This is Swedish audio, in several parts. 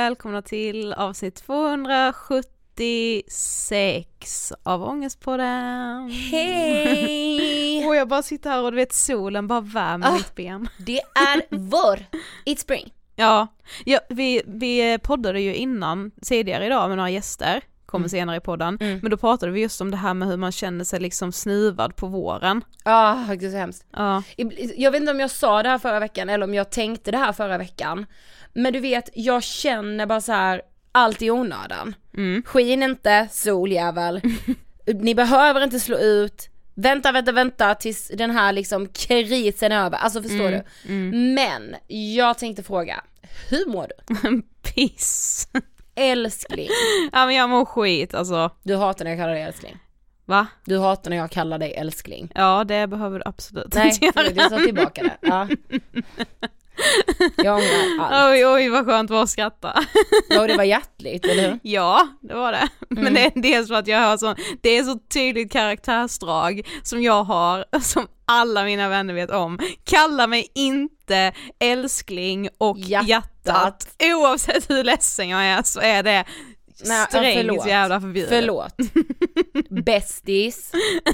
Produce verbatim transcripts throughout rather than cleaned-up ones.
välkomna till avsnitt tvåhundrasjuttiosex av Ångestpodden. Hej! Och jag bara sitter här och du vet solen bara värmer oh, mitt ben. Det är vår. It's spring. Ja, ja vi, vi poddade ju innan tidigare idag med några gäster. Kommer mm. senare i podden. Mm. Men då pratade vi just om det här med hur man känner sig liksom snuvad på våren. Ja, oh, det är så hemskt. Ja. Jag vet inte om jag sa det här förra veckan eller om jag tänkte det här förra veckan. Men du vet, jag känner bara så här allt i onödan. Mm. Skin inte, soljävel. Ni behöver inte slå ut. Vänta, vänta, vänta tills den här liksom krisen är över. Alltså förstår mm. du? Mm. Men jag tänkte fråga, hur mår du? Piss. Älskling. Ja, men jag mår skit alltså. Du hatar när jag kallar dig älskling. Va? Du hatar när jag kallar dig älskling. Ja, det behöver du absolut Nej, inte göra. Nej, jag sa tillbaka det. Ja. Jag ångrar allt. Oj, oj, vad skönt var att skratta. Ja, det var hjärtligt, eller hur? Ja, det var det. Mm. Men det är dels för att jag har så, det är så tydligt karaktärsdrag som jag har, som alla mina vänner vet om. Kalla mig inte älskling och hjärtat. hjärtat. Oavsett hur ledsen jag är så är det Nej, strängt förlåt. jävla förbjudet. Förlåt. Bästis.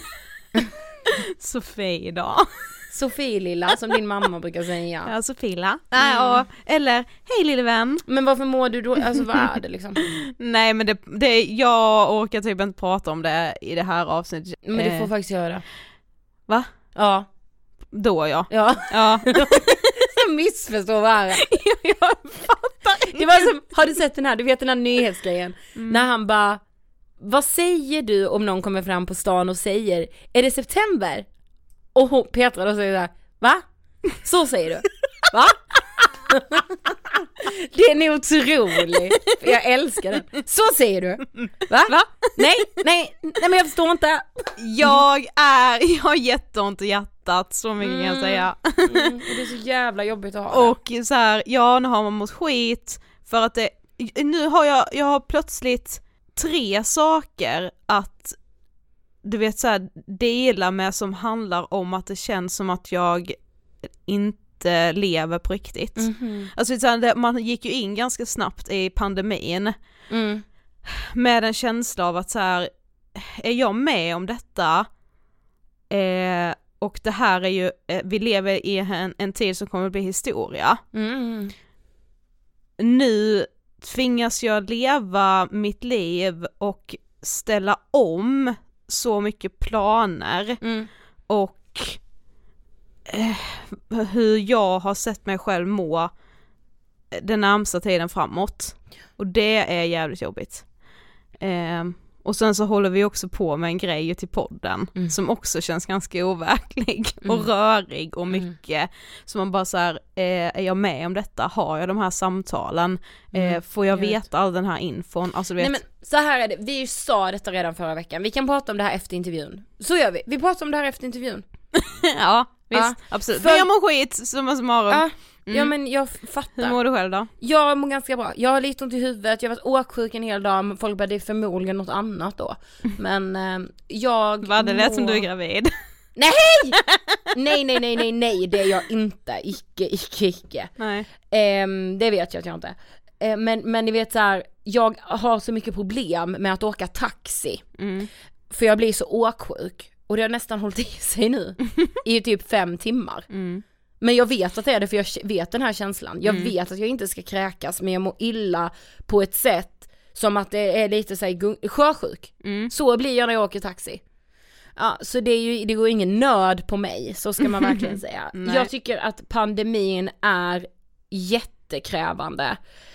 Sofie då. Sofie lilla, som din mamma brukar säga. Ja, Sofie lilla. Nej, mm. Eller, hej lille vän. Men varför mår du då? Alltså vad är det liksom? Nej, men det, det, jag orkar typ inte prata om det i det här avsnittet. Men du får eh. faktiskt göra det. Va? Ja. Då ja. Ja. Ja. Jag missförstår vad det är. Jag fattar. Det var som, har du sett den här, du vet den här nyhetsgrejen? Mm. När han bara, vad säger du om någon kommer fram på stan och säger, är det september? Och hon, Petra då säger så här, va? Så säger du? Va? Det är nog otroligt. Jag älskar den. Så säger du? Va? Va? Nej, nej, nej men jag förstår inte. Jag är, jag har jätteont i hjärtat, så mycket mm. kan jag säga. Mm. Och det är så jävla jobbigt att ha det. Och så här, ja, nu har man mått skit för att det, nu har jag, jag har plötsligt tre saker att du vet så här, dela med som handlar om att det känns som att jag inte lever på riktigt. Mm-hmm. Alltså så här, man gick ju in ganska snabbt i pandemin mm. med en känsla av att så här, är jag med om detta eh, och det här är ju, eh, vi lever i en, en tid som kommer att bli historia. Mm. Nu tvingas jag leva mitt liv och ställa om så mycket planer mm. och eh, hur jag har sett mig själv må den närmsta tiden framåt. Och det är jävligt jobbigt. Eh, och sen så håller vi också på med en grej till podden mm. som också känns ganska overklig mm. och rörig och mycket. Mm. Så man bara så här, eh, är jag med om detta? Har jag de här samtalen? Eh, mm. Får jag veta all den här infon? Alltså, vet... Nej, men så här är det. Vi sa detta redan förra veckan. Vi kan prata om det här efter intervjun. Så gör vi. Vi pratar om det här efter intervjun. Ja, visst. Ja. Absolut. För... Men jag mår skit som som morgon. Ja. Mm. Ja, men jag fattar. Hur mår du själv då? Jag mår ganska bra. Jag har lite ont i huvudet. Jag har varit åksjuk en hel dag. Folk bara, det är förmodligen något annat då. Men eh, jag Vad det mår... lät som du är gravid. Nej! nej, nej, nej, nej, nej. Det är jag inte. Icke, icke, icke. Nej. Eh, det vet jag att jag inte. Eh, men, men ni vet så här, jag har så mycket problem med att åka taxi. Mm. För jag blir så åksjuk. Och det har nästan hållit i sig nu. I typ fem timmar. Mm. Men jag vet att det är det, för jag vet den här känslan. Jag mm. vet att jag inte ska kräkas, men jag mår illa på ett sätt som att det är lite så här gung- sjösjuk. Mm. Så blir jag när jag åker taxi. Ja, så det, är ju, det går ingen nöd på mig, så ska man verkligen säga. Jag tycker att pandemin är jättekrävande,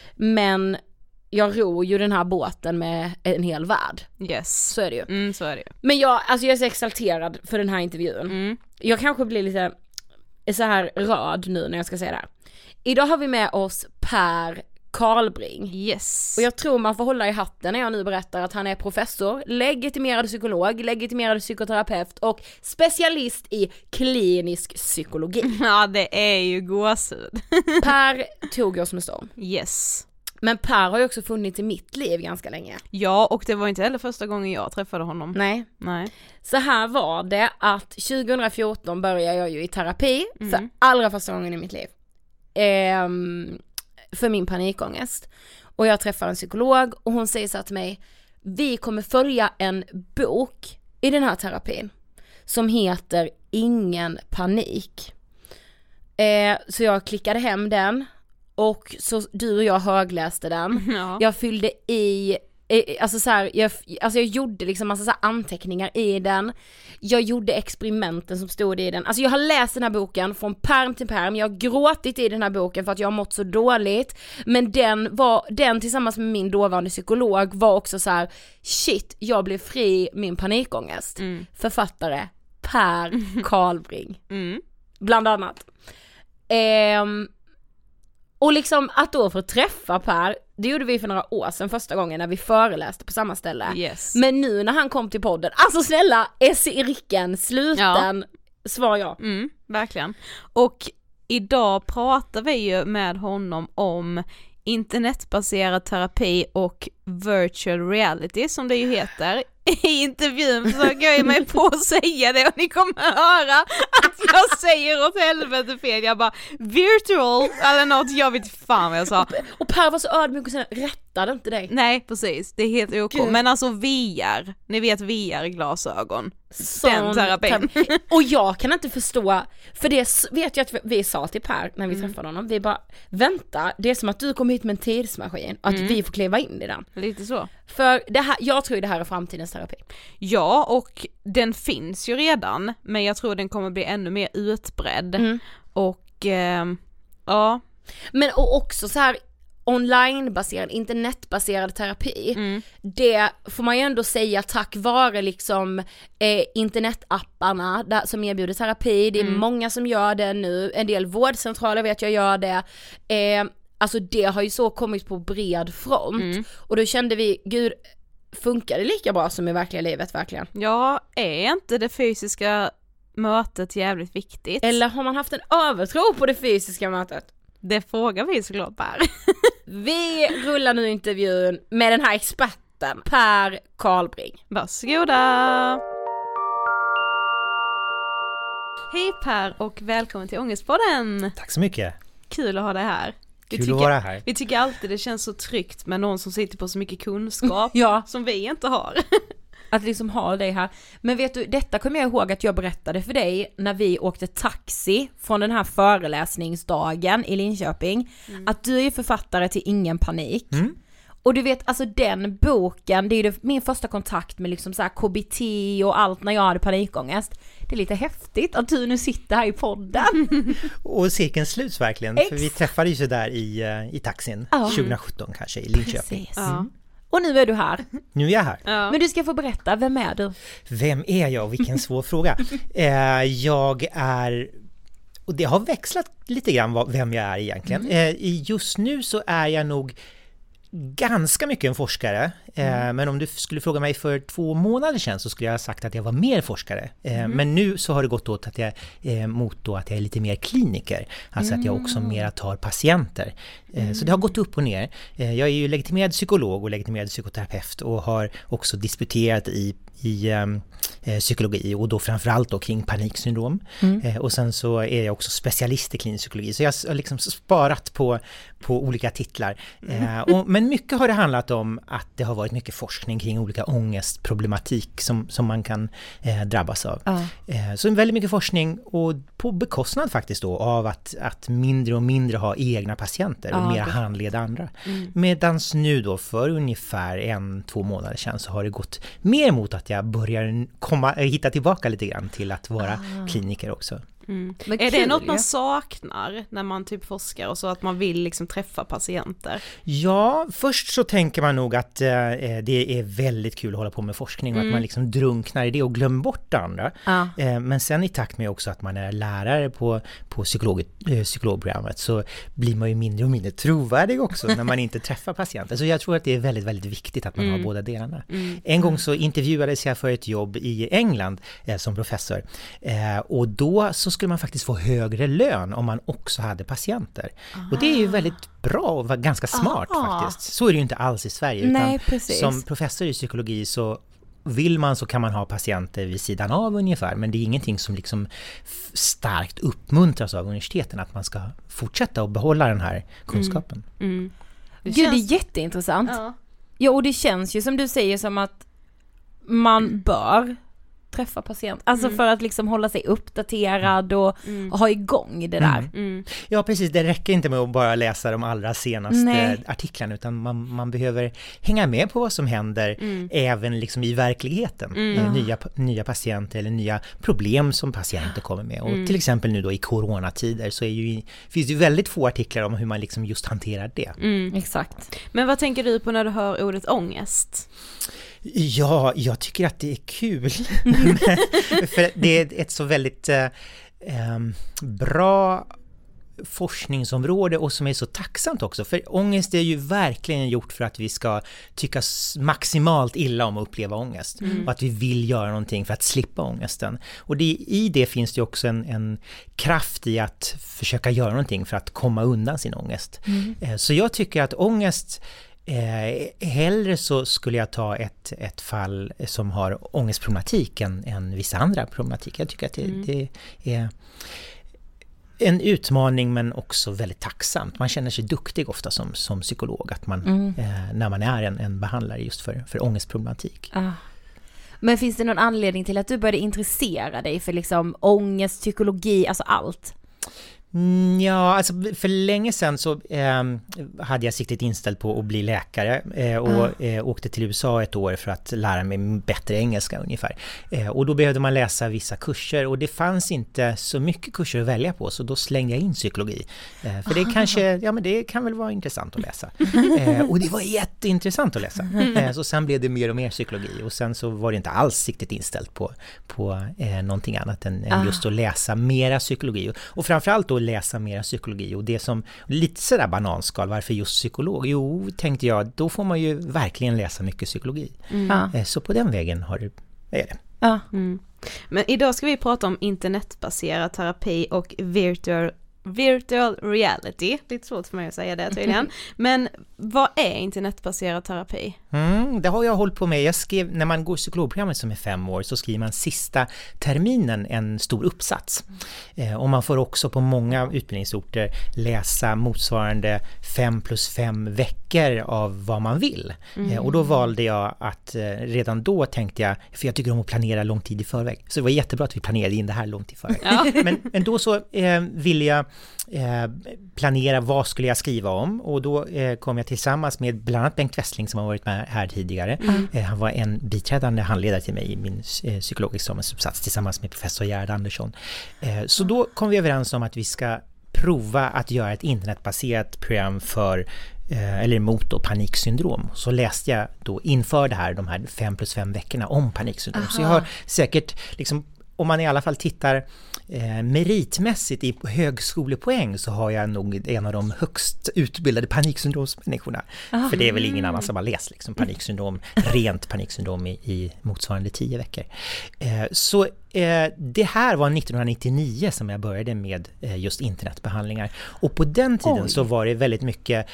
men jag ror ju den här båten med en hel värld. Yes. Så är det ju. Mm, så är det ju. Men jag, alltså jag är så exalterad för den här intervjun. Mm. Jag kanske blir lite så här röd nu när jag ska säga det här. Idag har vi med oss Per Karlbring. Yes. Och jag tror man får hålla i hatten när jag nu berättar att han är professor, legitimerad psykolog, legitimerad psykoterapeut och specialist i klinisk psykologi. Ja, det är ju gåshud. Per tog oss med storm. Yes. Men Per har ju också funnits i mitt liv ganska länge. Ja, och det var inte heller första gången jag träffade honom. Nej. Nej. Så här var det att tjugo fjorton började jag ju i terapi mm. för allra första gången i mitt liv. Ehm, för min panikångest. och jag träffar en psykolog och hon säger så här till mig: vi kommer följa en bok i den här terapin som heter Ingen panik. Eh, så jag klickade hem den och så du och jag högläste den. Ja. Jag fyllde i Alltså så här, jag, alltså jag gjorde liksom massa så här anteckningar i den. Jag gjorde experimenten som stod i den. Alltså jag har läst den här boken från perm till perm. Jag har gråtit i den här boken för att jag har mått så dåligt. Men den var, den tillsammans med min dåvarande psykolog var också så här: shit, jag blev fri min panikångest. Mm. Författare Per Karlbring. Mm. Bland annat. Ehm Och liksom att då få träffa Per, det gjorde vi för några år sedan första gången när vi föreläste på samma ställe. Yes. Men nu när han kom till podden, alltså snälla, Esiriken, sluten, ja. Svar ja. Mm, verkligen. Och idag pratar vi ju med honom om internetbaserad terapi och virtual reality som det ju heter. I intervjun så går jag mig på att säga det och ni kommer höra att jag säger åt helvete fel. Jag bara virtual eller något, jag vet fan vad jag sa. Och Per var så ödmjuk och sen rättade inte dig. Nej, precis, det är helt okej. Men alltså V R, ni vet V R-glasögon. Den terapin. Och jag kan inte förstå, för det vet jag att vi sa till Per när vi mm. träffade honom. Vi bara, vänta, det är som att du kom hit med en tidsmaskin och att mm. vi får kliva in i den. Lite så. För det här, jag tror det här är framtidens terapi. Ja, och den finns ju redan, men jag tror den kommer bli ännu mer utbredd. Mm. Och eh, ja. Men och också så här onlinebaserad, internetbaserad terapi. Mm. Det får man ju ändå säga tack vare liksom eh, internetapparna där, som erbjuder terapi. Det är mm. många som gör det nu. En del vårdcentraler vet jag gör det. Eh, alltså det har ju så kommit på bred front. Mm. Och då kände vi, gud, funkar det lika bra som i verkliga livet verkligen? Ja, är inte det fysiska mötet jävligt viktigt? Eller har man haft en övertro på det fysiska mötet? Det frågar vi såklart Per. Vi rullar nu intervjun med den här experten, Per Karlbring. Varsågoda! Hej Per och välkommen till Ångestpodden. Tack så mycket. Kul att ha dig här. Vi Kul tycker, att vara här. Vi tycker alltid det känns så tryggt med någon som sitter på så mycket kunskap ja. som vi inte har. Att liksom ha dig här. Men vet du, detta kommer jag ihåg att jag berättade för dig när vi åkte taxi från den här föreläsningsdagen i Linköping. Mm. Att du är författare till Ingen panik. Mm. Och du vet, alltså den boken, det är ju min första kontakt med liksom så här K B T och allt när jag hade panikångest. Det är lite häftigt att du nu sitter här i podden. Och cirkeln sluts verkligen. Ex- för vi träffades ju där i, i taxin oh. tjugosjutton kanske i Linköping. Precis. Mm. Och nu är du här. Nu är jag här. Ja. Men du ska få berätta, vem är du? Vem är jag? Vilken svår fråga. Eh, jag är, och det har växlat lite grann vem jag är egentligen. Mm. Eh, just nu så är jag nog ganska mycket en forskare. Mm. Eh, men om du skulle fråga mig för två månader sedan så skulle jag ha sagt att jag var mer forskare. Eh, mm. Men nu så har det gått åt att jag, eh, mot då att jag är lite mer kliniker. Alltså mm. att jag också mer tar patienter. Eh, mm. Så det har gått upp och ner. Eh, jag är ju legitimerad psykolog och legitimerad psykoterapeut och har också disputerat i i eh, psykologi och då framförallt då kring paniksyndrom. Mm. Eh, och sen så är jag också specialist i klinisk psykologi. Så jag har liksom sparat på, på olika titlar. Eh, och, men mycket har det handlat om att det har varit mycket forskning kring olika ångestproblematik som, som man kan eh, drabbas av. Mm. Eh, så väldigt mycket forskning och på bekostnad faktiskt då av att, att mindre och mindre ha egna patienter och mm. mer handleda andra. Mm. Medans nu då för ungefär en, två månader sedan så har det gått mer mot att jag börjar komma, hitta tillbaka lite grann till att vara ah. kliniker också. Mm. Är kul, det något man saknar när man typ forskar och så att man vill liksom träffa patienter? Ja, först så tänker man nog att eh, det är väldigt kul att hålla på med forskning och mm. att man liksom drunknar i det och glömmer bort det andra. Ah. Eh, men sen i takt med också att man är lärare på, på psykolog, eh, psykologprogrammet så blir man ju mindre och mindre trovärdig också när man inte träffar patienter. Så jag tror att det är väldigt, väldigt viktigt att man mm. har båda delarna. Mm. En gång så intervjuades jag för ett jobb i England eh, som professor eh, och då så skulle man faktiskt få högre lön om man också hade patienter. Aha. Och det är ju väldigt bra och ganska smart Aha. faktiskt. Så är det ju inte alls i Sverige. Nej, utan som professor i psykologi så vill man så kan man ha patienter vid sidan av ungefär. Men det är ingenting som liksom starkt uppmuntras av universiteten att man ska fortsätta och behålla den här kunskapen. Mm. Mm. Det Gud, känns... det är jätteintressant. Ja. Ja, och det känns ju som du säger som att man mm. bör träffa patient. Alltså mm. för att liksom hålla sig uppdaterad och, mm. och ha igång det där. Mm. Mm. Ja, precis. Det räcker inte med att bara läsa de allra senaste Nej. artiklarna, utan man, man behöver hänga med på vad som händer mm. även liksom i verkligheten. Mm. Nya, nya patienter eller nya problem som patienter kommer med. Och mm. till exempel nu då i coronatider så är ju, finns det ju väldigt få artiklar om hur man liksom just hanterar det. Mm. Exakt. Men vad tänker du på när du hör ordet ångest? Ja, jag tycker att det är kul. För det är ett så väldigt eh, bra forskningsområde och som är så tacksamt också. För ångest är ju verkligen gjort för att vi ska tycka maximalt illa om att uppleva ångest. Mm. Och att vi vill göra någonting för att slippa ångesten. Och det, i det finns det också en, en kraft i att försöka göra någonting för att komma undan sin ångest. Mm. Eh, så jag tycker att ångest... Eh, hellre så skulle jag ta ett, ett fall som har ångestproblematik än, än vissa andra problematik. Jag tycker att det, mm. det är en utmaning men också väldigt tacksamt. Man känner sig duktig ofta som, som psykolog att man, mm. eh, när man är en, en behandlare just för, för ångestproblematik. Ah. Men finns det någon anledning till att du började intressera dig för liksom ångest, psykologi, alltså allt? Ja, alltså för länge sedan så eh, hade jag siktet inställt på att bli läkare eh, och mm. eh, åkte till U S A ett år för att lära mig bättre engelska ungefär. Eh, och då behövde man läsa vissa kurser och det fanns inte så mycket kurser att välja på, så då slängde jag in psykologi. Eh, för det ah. kanske, ja men det kan väl vara intressant att läsa. Eh, och det var jätteintressant att läsa. Eh, så sen blev det mer och mer psykologi och sen så var det inte alls siktet inställt på, på eh, någonting annat än, ah. än just att läsa mera psykologi. Och, och framförallt då läsa mer psykologi och det som lite sådär bananskal, varför just psykolog? Jo, tänkte jag, då får man ju verkligen läsa mycket psykologi. Mm. Så på den vägen har det, är det. Ja. Mm. Men idag ska vi prata om internetbaserad terapi och virtual virtual reality. Lite svårt för mig att säga det tydligen. Men vad är internetbaserad terapi? Mm, det har jag hållit på med. Jag skrev, när man går psykologprogrammet som är fem år så skriver man sista terminen en stor uppsats. Eh, och man får också på många utbildningsorter läsa motsvarande fem plus fem veckor av vad man vill. Mm. Eh, och då valde jag att eh, redan då tänkte jag, för jag tycker om att planera lång tid i förväg. Så det var jättebra att vi planerade in det här långt i förväg. Ja. Men, men då så eh, ville jag Eh, planera vad skulle jag skriva om och då eh, kom jag tillsammans med bland annat Bengt Westling som har varit med här tidigare. Mm. Eh, han var en biträdande handledare till mig i min eh, psykologexamensuppsats tillsammans med professor Gerhard Andersson. Eh, så då kom vi överens om att vi ska prova att göra ett internetbaserat program för eh, eller mot då paniksyndrom. Så läste jag då inför det här de här fem plus fem veckorna om paniksyndrom. Aha. Så jag har säkert liksom, om man i alla fall tittar eh, meritmässigt i högskolepoäng så har jag nog en av de högst utbildade paniksyndromsmänniskorna. Oh. För det är väl ingen annan som har läst liksom, paniksyndrom, rent paniksyndrom i, i motsvarande tio veckor. Eh, så eh, det här var nittonhundranittionio som jag började med eh, just internetbehandlingar. Och på den tiden Oj. så var det väldigt mycket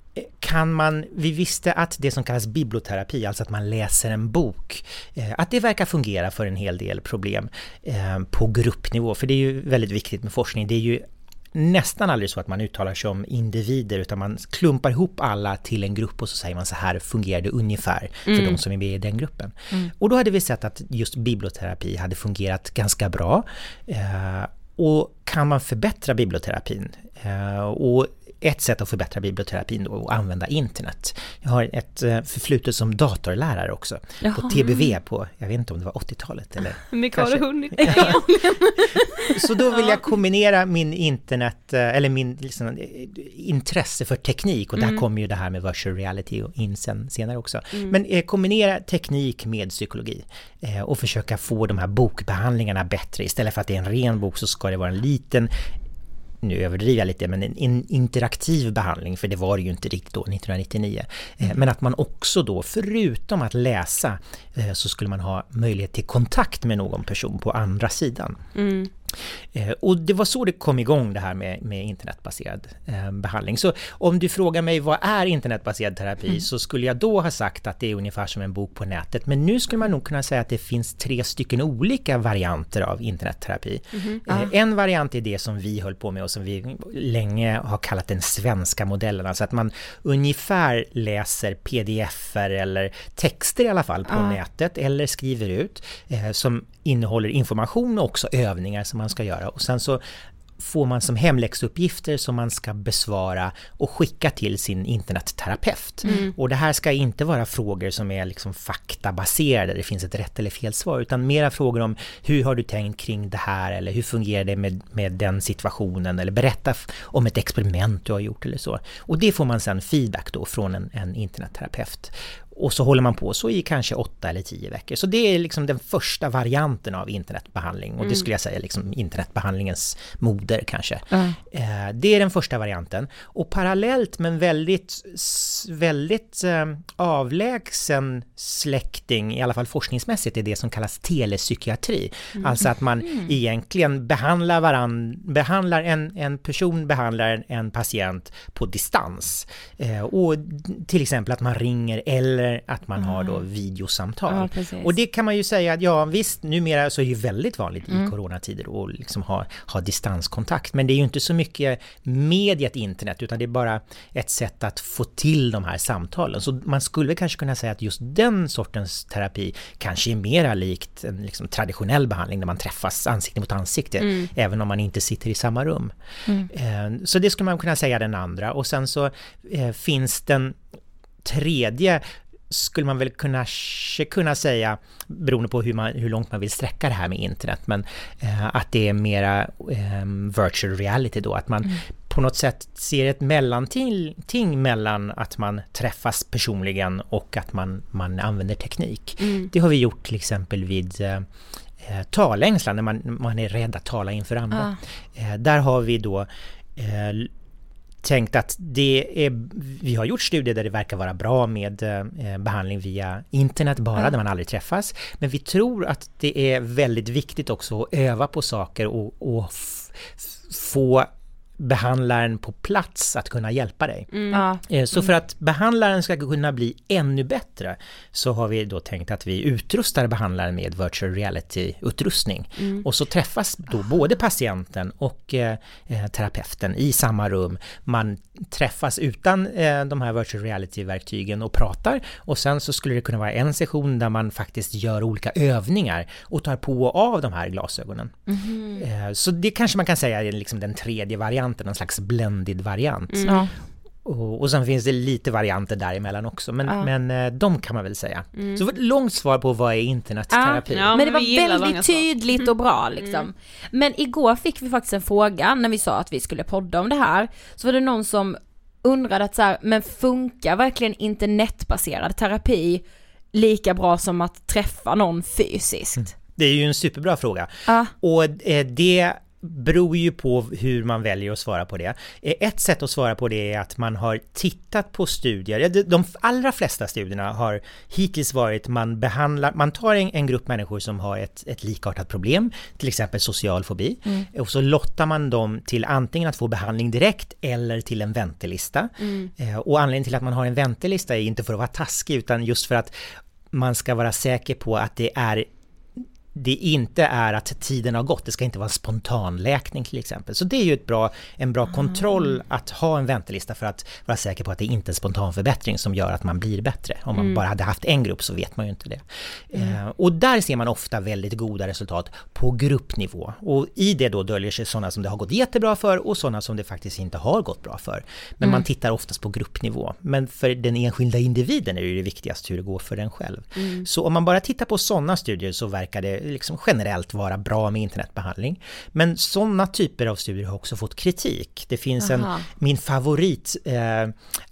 kan man, vi visste att det som kallas biblioterapi, alltså att man läser en bok, eh, att det verkar fungera för en hel del problem eh, på gruppnivå, för det är ju väldigt viktigt med forskning. Det är ju nästan aldrig så att man uttalar sig om individer utan man klumpar ihop alla till en grupp och så säger man så här fungerar det ungefär för mm. de som är med i den gruppen. Mm. Och då hade vi sett att just biblioterapi hade fungerat ganska bra eh, och kan man förbättra biblioterapin eh, och ett sätt att förbättra biblioterapin då är att använda internet. Jag har ett förflutet som datorlärare också. Jaha. På T B V på, jag vet inte om det var åttiotalet eller hur mycket har du hunnit? Så då vill jag kombinera min internet eller min liksom, intresse för teknik och där mm. kommer ju det här med virtual reality och in sen, senare också. Mm. Men eh, kombinera teknik med psykologi eh, och försöka få de här bokbehandlingarna bättre. Istället för att det är en ren bok så ska det vara en liten, nu överdriver jag lite, men en, en interaktiv behandling, för det var det ju inte riktigt då nittonhundranittionio. Mm. Eh, men att man också då, förutom att läsa, eh, så skulle man ha möjlighet till kontakt med någon person på andra sidan. Mm. Eh, och det var så det kom igång det här med, med internetbaserad eh, behandling. Så om du frågar mig vad är internetbaserad terapi mm. så skulle jag då ha sagt att det är ungefär som en bok på nätet. Men nu skulle man nog kunna säga att det finns tre stycken olika varianter av internetterapi. Mm-hmm. Eh, ah. En variant är det som vi höll på med och som vi länge har kallat den svenska modellen. Alltså att man ungefär läser pdf-er eller texter i alla fall på ah. nätet eller skriver ut eh, som innehåller information och också övningar som man ska göra. Och sen så får man som hemläxuppgifter som man ska besvara och skicka till sin internetterapeut. Mm. Och det här ska inte vara frågor som är liksom faktabaserade, det finns ett rätt eller fel svar, utan mera frågor om hur har du tänkt kring det här eller hur fungerar det med, med den situationen eller berätta om ett experiment du har gjort eller så. Och det får man sen feedback då från en, en internetterapeut. Och så håller man på så i kanske åtta eller tio veckor. Så det är liksom den första varianten av internetbehandling. Och det skulle jag säga liksom internetbehandlingens moder kanske. Mm. Eh, det är den första varianten. Och parallellt men väldigt, väldigt eh, avlägsen släkting, i alla fall forskningsmässigt, är det som kallas telepsykiatri. Mm. Alltså att man mm. egentligen behandlar varann, behandlar en, en person behandlar en, en patient på distans. Eh, och till exempel att man ringer eller att man mm. har då videosamtal. Ja, och det kan man ju säga att ja visst, numera så är det ju väldigt vanligt mm. i coronatider att liksom ha, ha distanskontakt. Men det är ju inte så mycket med ett internet utan det är bara ett sätt att få till de här samtalen. Så man skulle kanske kunna säga att just den sortens terapi kanske är mera likt en liksom traditionell behandling där man träffas ansikte mot ansikte mm. även om man inte sitter i samma rum. Mm. Så det skulle man kunna säga den andra. Och sen så eh, finns den tredje skulle man väl kunna, kunna säga, beroende på hur, man, hur långt man vill sträcka det här med internet, men eh, att det är mera eh, virtual reality då, att man mm. på något sätt ser ett mellanting ting mellan att man träffas personligen och att man, man använder teknik. Mm. Det har vi gjort till exempel vid eh, talängslan, när man, man är rädd att tala inför andra. Ah. Eh, där har vi då eh, tänkt att det är, vi har gjort studier där det verkar vara bra med eh, behandling via internet bara, mm. där man aldrig träffas. Men vi tror att det är väldigt viktigt också att öva på saker och, och f- få behandlaren på plats att kunna hjälpa dig. Mm. Mm. Så för att behandlaren ska kunna bli ännu bättre så har vi då tänkt att vi utrustar behandlaren med virtual reality-utrustning. Mm. Och så träffas då både patienten och eh, terapeuten i samma rum. Man träffas utan eh, de här virtual reality-verktygen och pratar. Och sen så skulle det kunna vara en session där man faktiskt gör olika övningar och tar på och av de här glasögonen. Mm. Eh, så det kanske man kan säga är liksom den tredje varianten, en slags blended variant. Mm. Ja. Och, och sen finns det lite varianter däremellan också, men, ja. men de kan man väl säga. Mm. Så det var ett långt svar på vad är internetterapi. Ja, ja, men det var väldigt tydligt och bra liksom. Mm. Men igår fick vi faktiskt en fråga när vi sa att vi skulle podda om det här. Så var det någon som undrade att så här, men funkar verkligen internetbaserad terapi lika bra som att träffa någon fysiskt? Mm. Det är ju en superbra fråga. Ja. Och eh, det beror ju på hur man väljer att svara på det. Ett sätt att svara på det är att man har tittat på studier. De allra flesta studierna har hittills varit man behandlar, man tar en, en grupp människor som har ett, ett likartat problem, till exempel social fobi, mm. och så lottar man dem till antingen att få behandling direkt eller till en väntelista. Mm. Och anledningen till att man har en väntelista är inte för att vara taskig utan just för att man ska vara säker på att det är det inte är att tiden har gått. Det ska inte vara en spontan läkning till exempel. Så det är ju ett bra, en bra kontroll att ha en väntelista för att vara säker på att det inte är en spontan förbättring som gör att man blir bättre. Om man mm. bara hade haft en grupp så vet man ju inte det. Mm. Eh, och där ser man ofta väldigt goda resultat på gruppnivå. Och i det då döljer sig sådana som det har gått jättebra för och sådana som det faktiskt inte har gått bra för. Men mm. man tittar oftast på gruppnivå. Men för den enskilda individen är det ju det viktigaste hur det går för den själv. Mm. Så om man bara tittar på sådana studier så verkar det liksom generellt vara bra med internetbehandling. Men sådana typer av studier har också fått kritik. Det finns Aha. en, min favorit eh,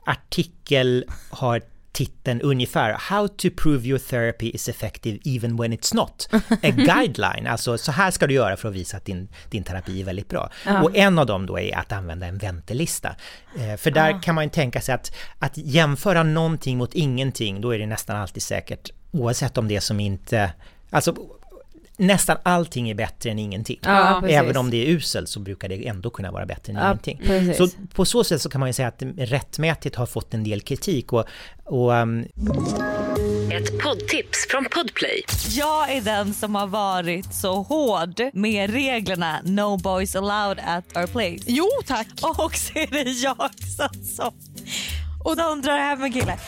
artikel har titeln ungefär How to prove your therapy is effective even when it's not. A guideline. Alltså så här ska du göra för att visa att din, din terapi är väldigt bra. Ja. Och en av dem då är att använda en väntelista. Eh, för där ja. kan man ju tänka sig att, att jämföra någonting mot ingenting, då är det nästan alltid säkert, oavsett om det som inte... Alltså nästan allting är bättre än ingenting. Ja, Även om det är uselt så brukar det ändå kunna vara bättre än ja, ingenting. Precis. Så på så sätt så kan man ju säga att rättmätigt har fått en del kritik. Och, och, um... Ett poddtips från Podplay. Jag är den som har varit så hård med reglerna No boys allowed at our place. Jo, tack. Och så är det jag som, som, och de drar hem en kille.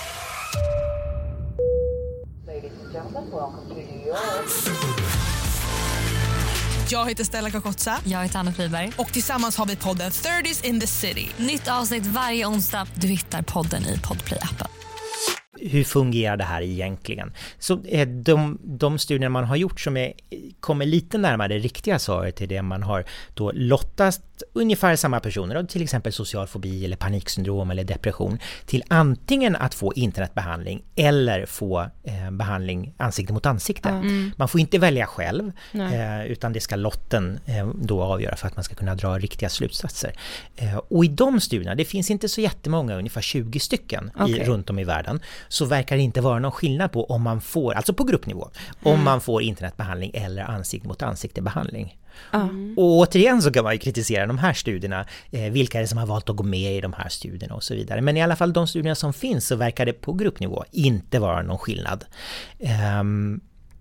Jag heter Stella Kakotsa. Jag heter Anna Friberg. Och tillsammans har vi podden thirties in the city. Nytt avsnitt varje onsdag. Du hittar podden i Podplay-appen. Hur fungerar det här egentligen? Så eh, de, de studier man har gjort som är, kommer lite närmare det riktiga svaret till det man har då lottat ungefär samma personer, då, till exempel social fobi eller paniksyndrom eller depression, till antingen att få internetbehandling eller få eh, behandling ansikte mot ansikte. Mm. Man får inte välja själv eh, utan det ska lotten eh, då avgöra för att man ska kunna dra riktiga slutsatser. Eh, och i de studierna, det finns inte så jättemånga, ungefär tjugo stycken okay. i, runt om i världen, så verkar det inte vara någon skillnad på om man får, alltså på gruppnivå, mm. om man får internetbehandling eller ansikte mot ansiktebehandling. Mm. Och återigen så kan man ju kritisera de här studierna, eh, vilka är det som har valt att gå med i de här studierna och så vidare. Men i alla fall de studierna som finns så verkar det på gruppnivå inte vara någon skillnad. Um,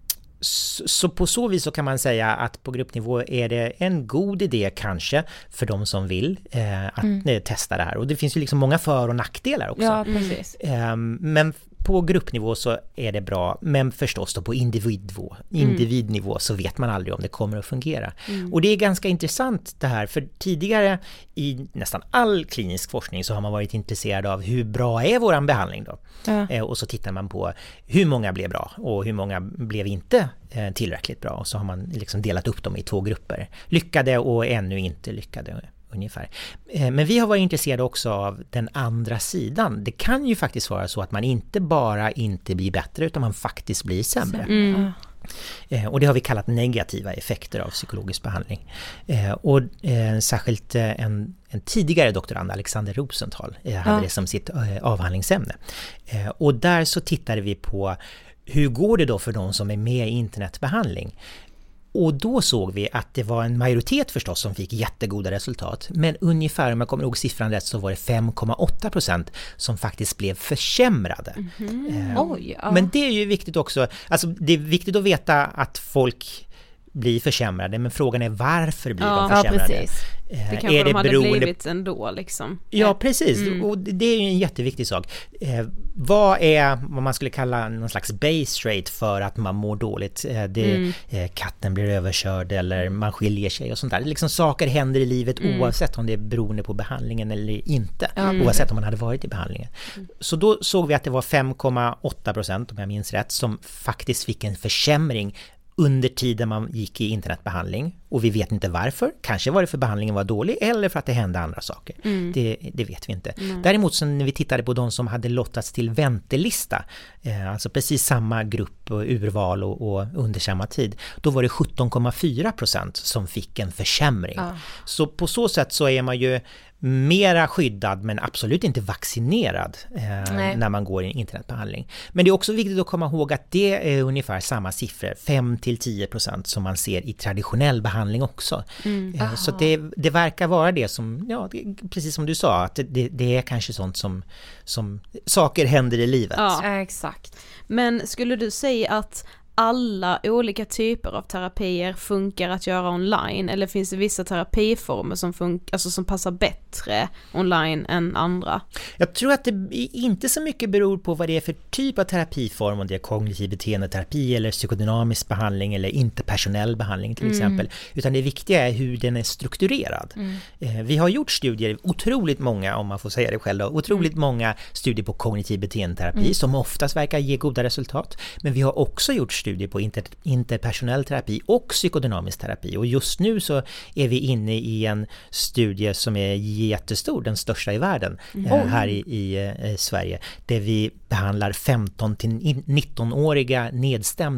så, så på så vis så kan man säga att på gruppnivå är det en god idé kanske för de som vill eh, att mm. testa det här. Och det finns ju liksom många för- och nackdelar också. Ja, precis. Um, men på gruppnivå så är det bra, men förstås då på individnivå, individnivå så vet man aldrig om det kommer att fungera. Mm. Och det är ganska intressant det här, för tidigare i nästan all klinisk forskning så har man varit intresserad av hur bra är våran behandling då? Ja. Eh, och så tittar man på hur många blev bra och hur många blev inte eh, tillräckligt bra, och så har man liksom delat upp dem i två grupper. Lyckade och ännu inte lyckade. Ungefär. Men vi har varit intresserade också av den andra sidan. Det kan ju faktiskt vara så att man inte bara inte blir bättre utan man faktiskt blir sämre. Mm. Och det har vi kallat negativa effekter av psykologisk behandling. Och särskilt en, en tidigare doktorand, Alexander Rosenthal, hade ja. det som sitt avhandlingsämne. Och där så tittade vi på hur går det då för de som är med i internetbehandling. Och då såg vi att det var en majoritet förstås som fick jättegoda resultat. Men ungefär, om jag kommer ihåg siffran rätt, så var det fem komma åtta procent som faktiskt blev försämrade. Mm-hmm. Eh, Oj, ja. Men det är ju viktigt också, alltså det är viktigt att veta att folk blir försämrade, men frågan är varför blir ja, de försämrade? Ja, precis. Det kanske är det de hade beroende... blivit ändå liksom. Ja, precis. Mm. Och det är ju en jätteviktig sak. Eh, vad är vad man skulle kalla någon slags base rate för att man mår dåligt? Eh, det, mm. eh, katten blir överkörd eller man skiljer sig och sånt där. Liksom saker händer i livet mm. oavsett om det är beroende på behandlingen eller inte. Mm. Oavsett om man hade varit i behandlingen. Mm. Så då såg vi att det var fem komma åtta procent, om jag minns rätt, som faktiskt fick en försämring under tiden man gick i internetbehandling, och vi vet inte varför. Kanske var det för behandlingen var dålig eller för att det hände andra saker. Mm. Det, det vet vi inte. Mm. Däremot så när vi tittade på de som hade lottats till väntelista, eh, alltså precis samma grupp och urval och, och under samma tid, då var det sjutton komma fyra procent som fick en försämring. Ah. Så på så sätt så är man ju mera skyddad men absolut inte vaccinerad eh, när man går i internetbehandling. Men det är också viktigt att komma ihåg att det är ungefär samma siffror, fem till tio procent, som man ser i traditionell behandling också. Mm. Eh, så det, det verkar vara det som, ja, det, precis som du sa, att det, det är kanske sånt som, som saker händer i livet. Ja, exakt. Men skulle du säga att alla olika typer av terapier funkar att göra online, eller finns det vissa terapiformer som funkar, alltså som passar bättre online än andra? Jag tror att det inte så mycket beror på vad det är för typ av terapiform, om det är kognitiv beteendeterapi eller psykodynamisk behandling eller interpersonell behandling till mm. exempel, utan det viktiga är hur den är strukturerad. Mm. Vi har gjort studier, otroligt många, om man får säga det själv då, otroligt mm. många studier på kognitiv beteendeterapi mm. som oftast verkar ge goda resultat, men vi har också gjort studier på inter, interpersonell terapi och psykodynamisk terapi, och just nu så är vi inne i en studie som är jättestor, den största i världen mm. eh, här i, i eh, Sverige, där vi behandlar femton till nitton-åriga nedstämda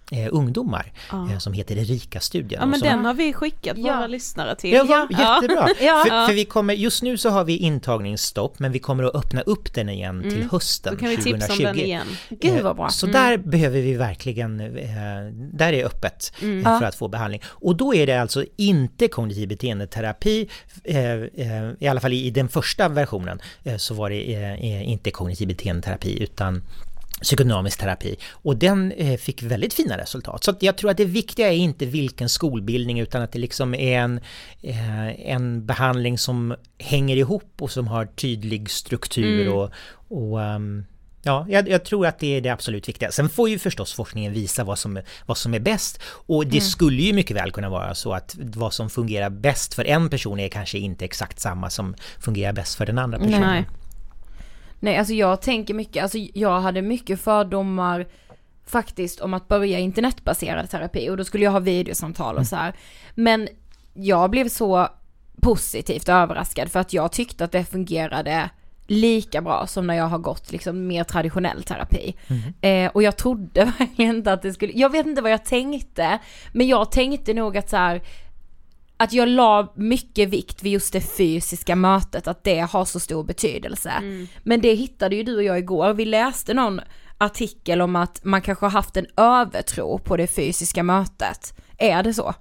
eh, ungdomar Ja. eh, som heter Erika-studien. Ja, men som, den har vi skickat våra Ja. lyssnare till. Ja, va, jättebra. Ja. För, för vi kommer, just nu så har vi intagningsstopp, men vi kommer att öppna upp den igen till hösten Då kan vi tipsa om den igen. Gud vad bra. Eh, Så där behöver vi verkligen, eh, där är öppet eh, för att få behandling. Och då är det alltså inte kognitiv beteendeterapi, eh, eh, i alla fall i, i den första versionen eh, så var det eh, inte kognitiv beteendeterapi utan psykodynamisk terapi, och den eh, fick väldigt fina resultat. Så att jag tror att det viktiga är inte vilken skolbildning, utan att det liksom är en, eh, en behandling som hänger ihop och som har tydlig struktur mm. och, och um, ja, jag, jag tror att det är det absolut viktiga. Sen får ju förstås forskningen visa vad som, vad som är bäst, och det mm. skulle ju mycket väl kunna vara så att vad som fungerar bäst för en person är kanske inte exakt samma som fungerar bäst för den andra personen. Nej. Nej, alltså jag tänker mycket, alltså jag hade mycket fördomar faktiskt om att börja internetbaserad terapi, och då skulle jag ha videosamtal och så här. Men jag blev så positivt överraskad för att jag tyckte att det fungerade lika bra som när jag har gått liksom mer traditionell terapi. Mm. Eh, och jag trodde verkligen inte att det skulle, jag vet inte vad jag tänkte, men jag tänkte nog att så här, att jag la mycket vikt vid just det fysiska mötet, att det har så stor betydelse. Mm. Men det hittade ju du och jag igår. Vi läste någon artikel om att man kanske har haft en övertro på det fysiska mötet. Är det så?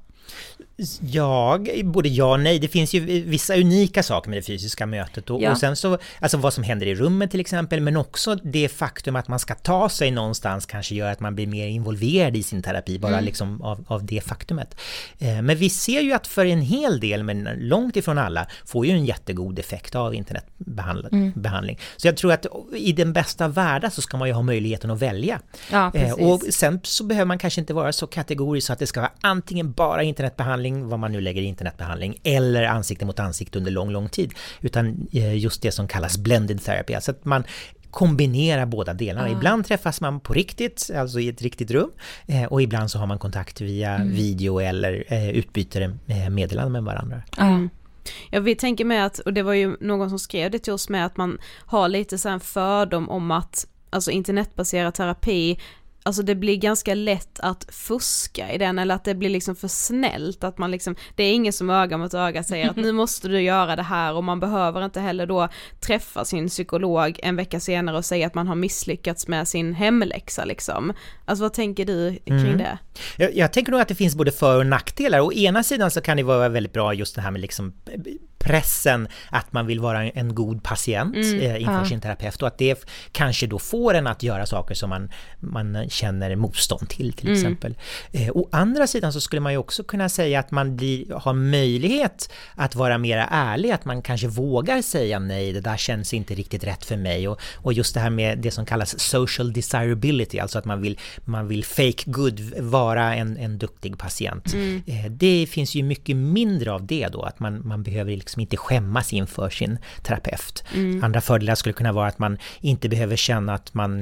Ja, både ja och nej. Det finns ju vissa unika saker med det fysiska mötet och, ja. och sen så, alltså vad som händer i rummet till exempel, men också det faktum att man ska ta sig någonstans kanske gör att man blir mer involverad i sin terapi, bara mm. liksom av, av det faktumet. Eh, men vi ser ju att för en hel del, men långt ifrån alla, får ju en jättegod effekt av internetbehandling. Mm. Så jag tror att i den bästa världen så ska man ju ha möjligheten att välja. Ja, eh, och sen så behöver man kanske inte vara så kategorisk så att det ska vara antingen bara internetbehandling, vad man nu lägger i internetbehandling, eller ansikte mot ansikte under lång, lång tid, utan just det som kallas blended therapy, alltså att man kombinerar båda delarna. Ah. Ibland träffas man på riktigt, alltså i ett riktigt rum, eh, och ibland så har man kontakt via mm. video eller eh, utbyter eh, meddelanden med varandra. Mm. Ja, vi tänker med att, och det var ju någon som skrev det till oss med, att man har lite så här en fördom om att alltså internetbaserad terapi, alltså det blir ganska lätt att fuska i den, eller att det blir liksom för snällt, att man liksom, det är ingen som öga mot öga säger att nu måste du göra det här, och man behöver inte heller då träffa sin psykolog en vecka senare och säga att man har misslyckats med sin hemläxa liksom. Alltså vad tänker du kring mm. det? Jag, jag tänker nog att det finns både för- och nackdelar. Å ena sidan så kan det vara väldigt bra just det här med liksom pressen att man vill vara en god patient mm, eh, inför ja. sin terapeut, och att det f- kanske då får en att göra saker som man, man känner motstånd till till mm. exempel. Eh, å andra sidan så skulle man ju också kunna säga att man blir, har möjlighet att vara mer ärlig, att man kanske vågar säga nej, det där känns inte riktigt rätt för mig, och, och just det här med det som kallas social desirability, alltså att man vill, man vill fake good, vara en, en duktig patient. Mm. Eh, det finns ju mycket mindre av det då, att man, man behöver liksom inte skämmas inför sin terapeut. Mm. Andra fördelar skulle kunna vara att man inte behöver känna att man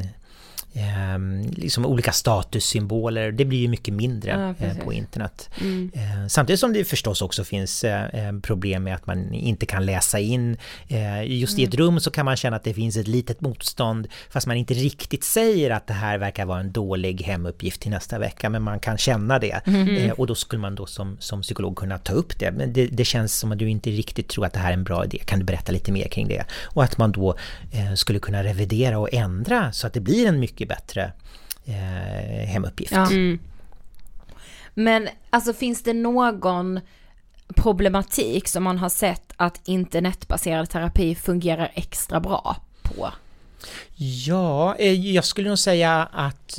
eh, liksom olika statussymboler, det blir ju mycket mindre ja, eh, på internet. Mm. Eh, samtidigt som det förstås också finns eh, problem med att man inte kan läsa in. Eh, just mm. i ett rum så kan man känna att det finns ett litet motstånd, fast man inte riktigt säger att det här verkar vara en dålig hemuppgift till nästa vecka, men man kan känna det. Mm. Eh, och då skulle man då som, som psykolog kunna ta upp det. Men det, det känns som att du inte riktigt tror att det här är en bra idé. Kan du berätta lite mer kring det? Och att man då eh, skulle kunna revidera och ändra så att det blir en mycket bättre eh, hemuppgift. Ja. Mm. Men alltså finns det någon problematik som man har sett att internetbaserad terapi fungerar extra bra på? Ja, eh, jag skulle nog säga att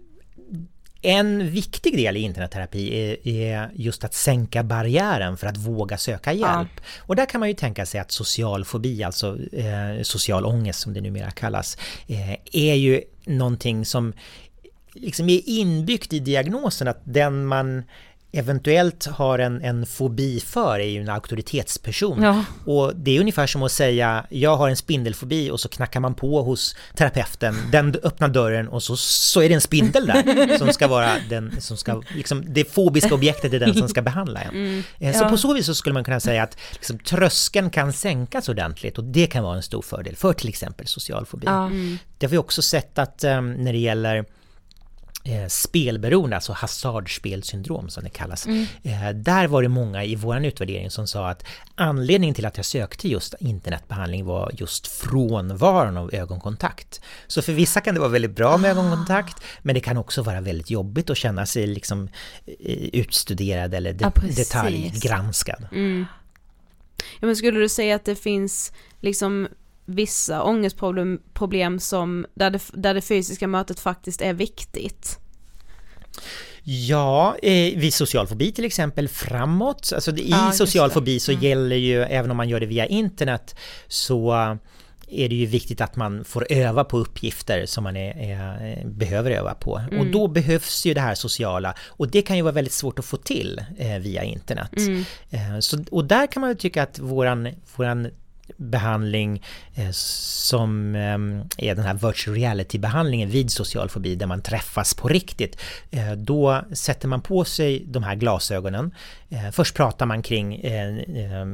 en viktig del i internetterapi är, är just att sänka barriären för att våga söka hjälp. Ja. Och där kan man ju tänka sig att social fobi, alltså eh, social ångest som det numera kallas, eh, är ju någonting som liksom är inbyggt i diagnosen, att den man eventuellt har en, en fobi för är ju en auktoritetsperson. Ja. Och det är ungefär som att säga, jag har en spindelfobi, och så knackar man på hos terapeuten, den öppnar dörren och så, så är det en spindel där som ska vara den som ska, liksom, det fobiska objektet är den som ska behandla en. Mm. Så ja. På så vis så skulle man kunna säga att liksom, tröskeln kan sänkas ordentligt, och det kan vara en stor fördel för till exempel social fobi. Ja. Mm. Det har vi också sett att um, när det gäller Eh, spelberoende, alltså hasardspelsyndrom som det kallas. Mm. Eh, där var det många i våran utvärdering som sa att anledningen till att jag sökte just internetbehandling var just frånvaron av ögonkontakt. Så för vissa kan det vara väldigt bra med ah. ögonkontakt, men det kan också vara väldigt jobbigt att känna sig liksom utstuderad eller de- ja, detaljgranskad. Mm. Ja, men skulle du säga att det finns liksom vissa ångestproblem problem som där det, där det fysiska mötet faktiskt är viktigt? Ja, eh, vid social fobi till exempel framåt. Alltså det, i ah, social fobi så mm. gäller ju, även om man gör det via internet, så är det ju viktigt att man får öva på uppgifter som man är, är, behöver öva på. Mm. Och då behövs ju det här sociala. Och det kan ju vara väldigt svårt att få till eh, via internet. Mm. Eh, så, och där kan man ju tycka att våran, våran behandling eh, som eh, är den här virtual reality-behandlingen vid social fobi där man träffas på riktigt. Eh, då sätter man på sig de här glasögonen. Eh, först pratar man kring eh, eh,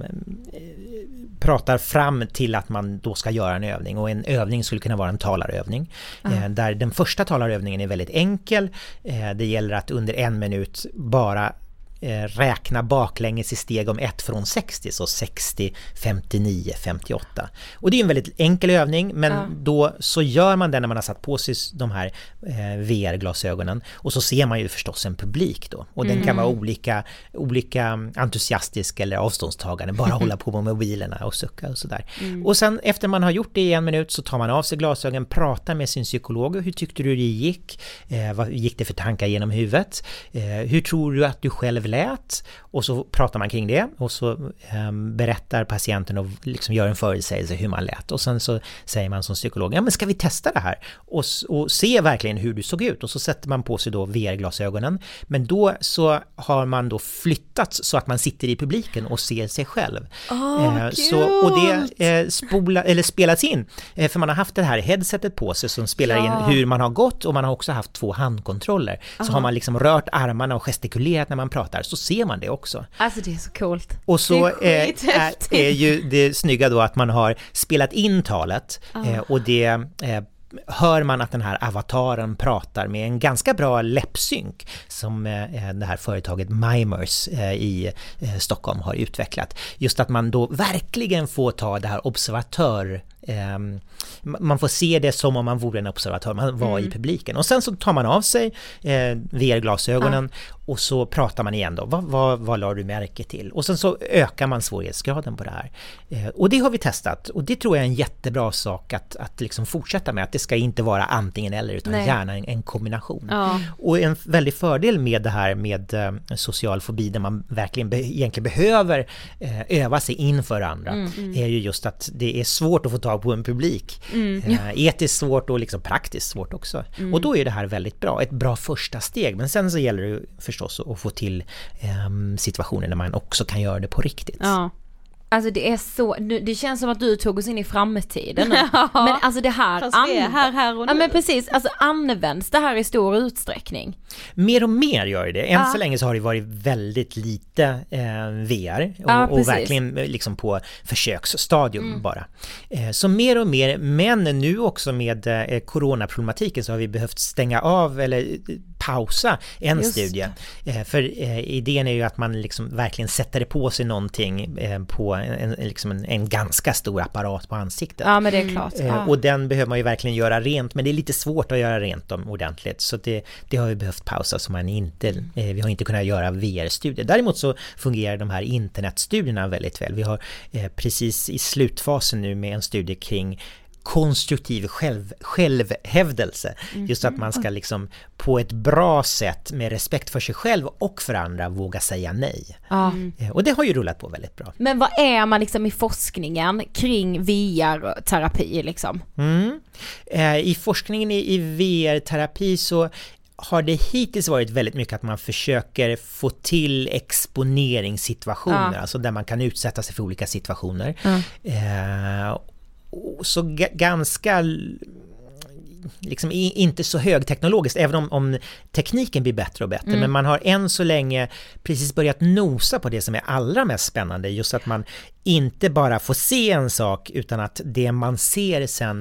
pratar fram till att man då ska göra en övning, och en övning skulle kunna vara en talarövning. Mm. Eh, där den första talarövningen är väldigt enkel. Eh, det gäller att under en minut bara räkna baklänges i steg om ett från sextio, så sextio, femtionio, femtioåtta. Och det är en väldigt enkel övning, men ja. då så gör man det när man har satt på sig de här eh, V R-glasögonen, och så ser man ju förstås en publik då. Och mm. den kan vara olika, olika entusiastisk eller avståndstagande, bara hålla på med mobilerna och sucka och sådär. Mm. Och sen efter man har gjort det i en minut så tar man av sig glasögonen, pratar med sin psykolog. Hur tyckte du det gick? Eh, vad gick det för tankar genom huvudet? Eh, hur tror du att du själv lät? Och så pratar man kring det, och så um, berättar patienten och liksom gör en förutsägelse hur man lät, och sen så säger man som psykolog, ja men ska vi testa det här och, och se verkligen hur du såg ut, och så sätter man på sig då V R-glasögonen, men då så har man då flyttats så att man sitter i publiken och ser sig själv. Oh, eh, så, och det eh, spola, eller spelas in, eh, för man har haft det här headsetet på sig som spelar ja. in hur man har gått, och man har också haft två handkontroller. Så Aha. har man liksom rört armarna och gestikulerat när man pratar, så ser man det också. Alltså det är så coolt. Och så är, är, är ju det snygga då att man har spelat in talet ah. eh, och det eh, hör man att den här avataren pratar med en ganska bra läppsynk som eh, det här företaget Mimers eh, i eh, Stockholm har utvecklat. Just att man då verkligen får ta det här observatör eh, man får se det som om man vore en observatör, man var mm. i publiken. Och sen så tar man av sig eh, V R-glasögonen ah. och så pratar man igen då. Vad, vad, vad la du märke till? Och sen så ökar man svårighetsgraden på det här. Eh, och det har vi testat. Och det tror jag är en jättebra sak att, att liksom fortsätta med. Att det ska inte vara antingen eller, utan Nej. gärna en, en kombination. Ja. Och en väldigt fördel med det här med eh, social fobi, där man verkligen be- egentligen behöver eh, öva sig inför andra, mm, mm. är ju just att det är svårt att få tag på en publik. Mm. Eh, etiskt svårt och liksom praktiskt svårt också. Mm. Och då är det här väldigt bra. Ett bra första steg. Men sen så gäller det förstås att få till eh, situationer där man också kan göra det på riktigt. Ja. Alltså det är så, det känns som att du tog oss in i framtiden. Ja. Men alltså det här, Fast det är här, här och nu. Ja men precis, alltså används det här i stor utsträckning? Mer och mer gör det. Än ja. så länge så har det varit väldigt lite eh, V R och, ja, och verkligen liksom på försöksstadium mm. bara. Eh, så mer och mer, men nu också med eh, coronaproblematiken så har vi behövt stänga av eller pausa en Just. studie. Eh, för eh, idén är ju att man liksom verkligen sätter det på sig någonting eh, på en, en, liksom en, en ganska stor apparat på ansiktet. Ja, men det är klart. Eh, ja. Och den behöver man ju verkligen göra rent, men det är lite svårt att göra rent dem ordentligt. Så det, det har vi behövt pausa, så man inte, eh, vi har inte kunnat göra V R-studier. Däremot så fungerar de här internetstudierna väldigt väl. Vi har eh, precis i slutfasen nu med en studie kring konstruktiv själv, självhävdelse. Mm. Just att man ska liksom på ett bra sätt med respekt för sig själv och för andra våga säga nej. Mm. Och det har ju rullat på väldigt bra. Men vad är man liksom i forskningen kring V R-terapi liksom? Mm. Eh, I forskningen i, i V R-terapi så har det hittills varit väldigt mycket att man försöker få till exponeringssituationer, ja. alltså där man kan utsätta sig för olika situationer. Mm. Eh, så g- ganska liksom inte så högteknologiskt, även om, om tekniken blir bättre och bättre, mm. men man har än så länge precis börjat nosa på det som är allra mest spännande, just att man inte bara får se en sak, utan att det man ser sen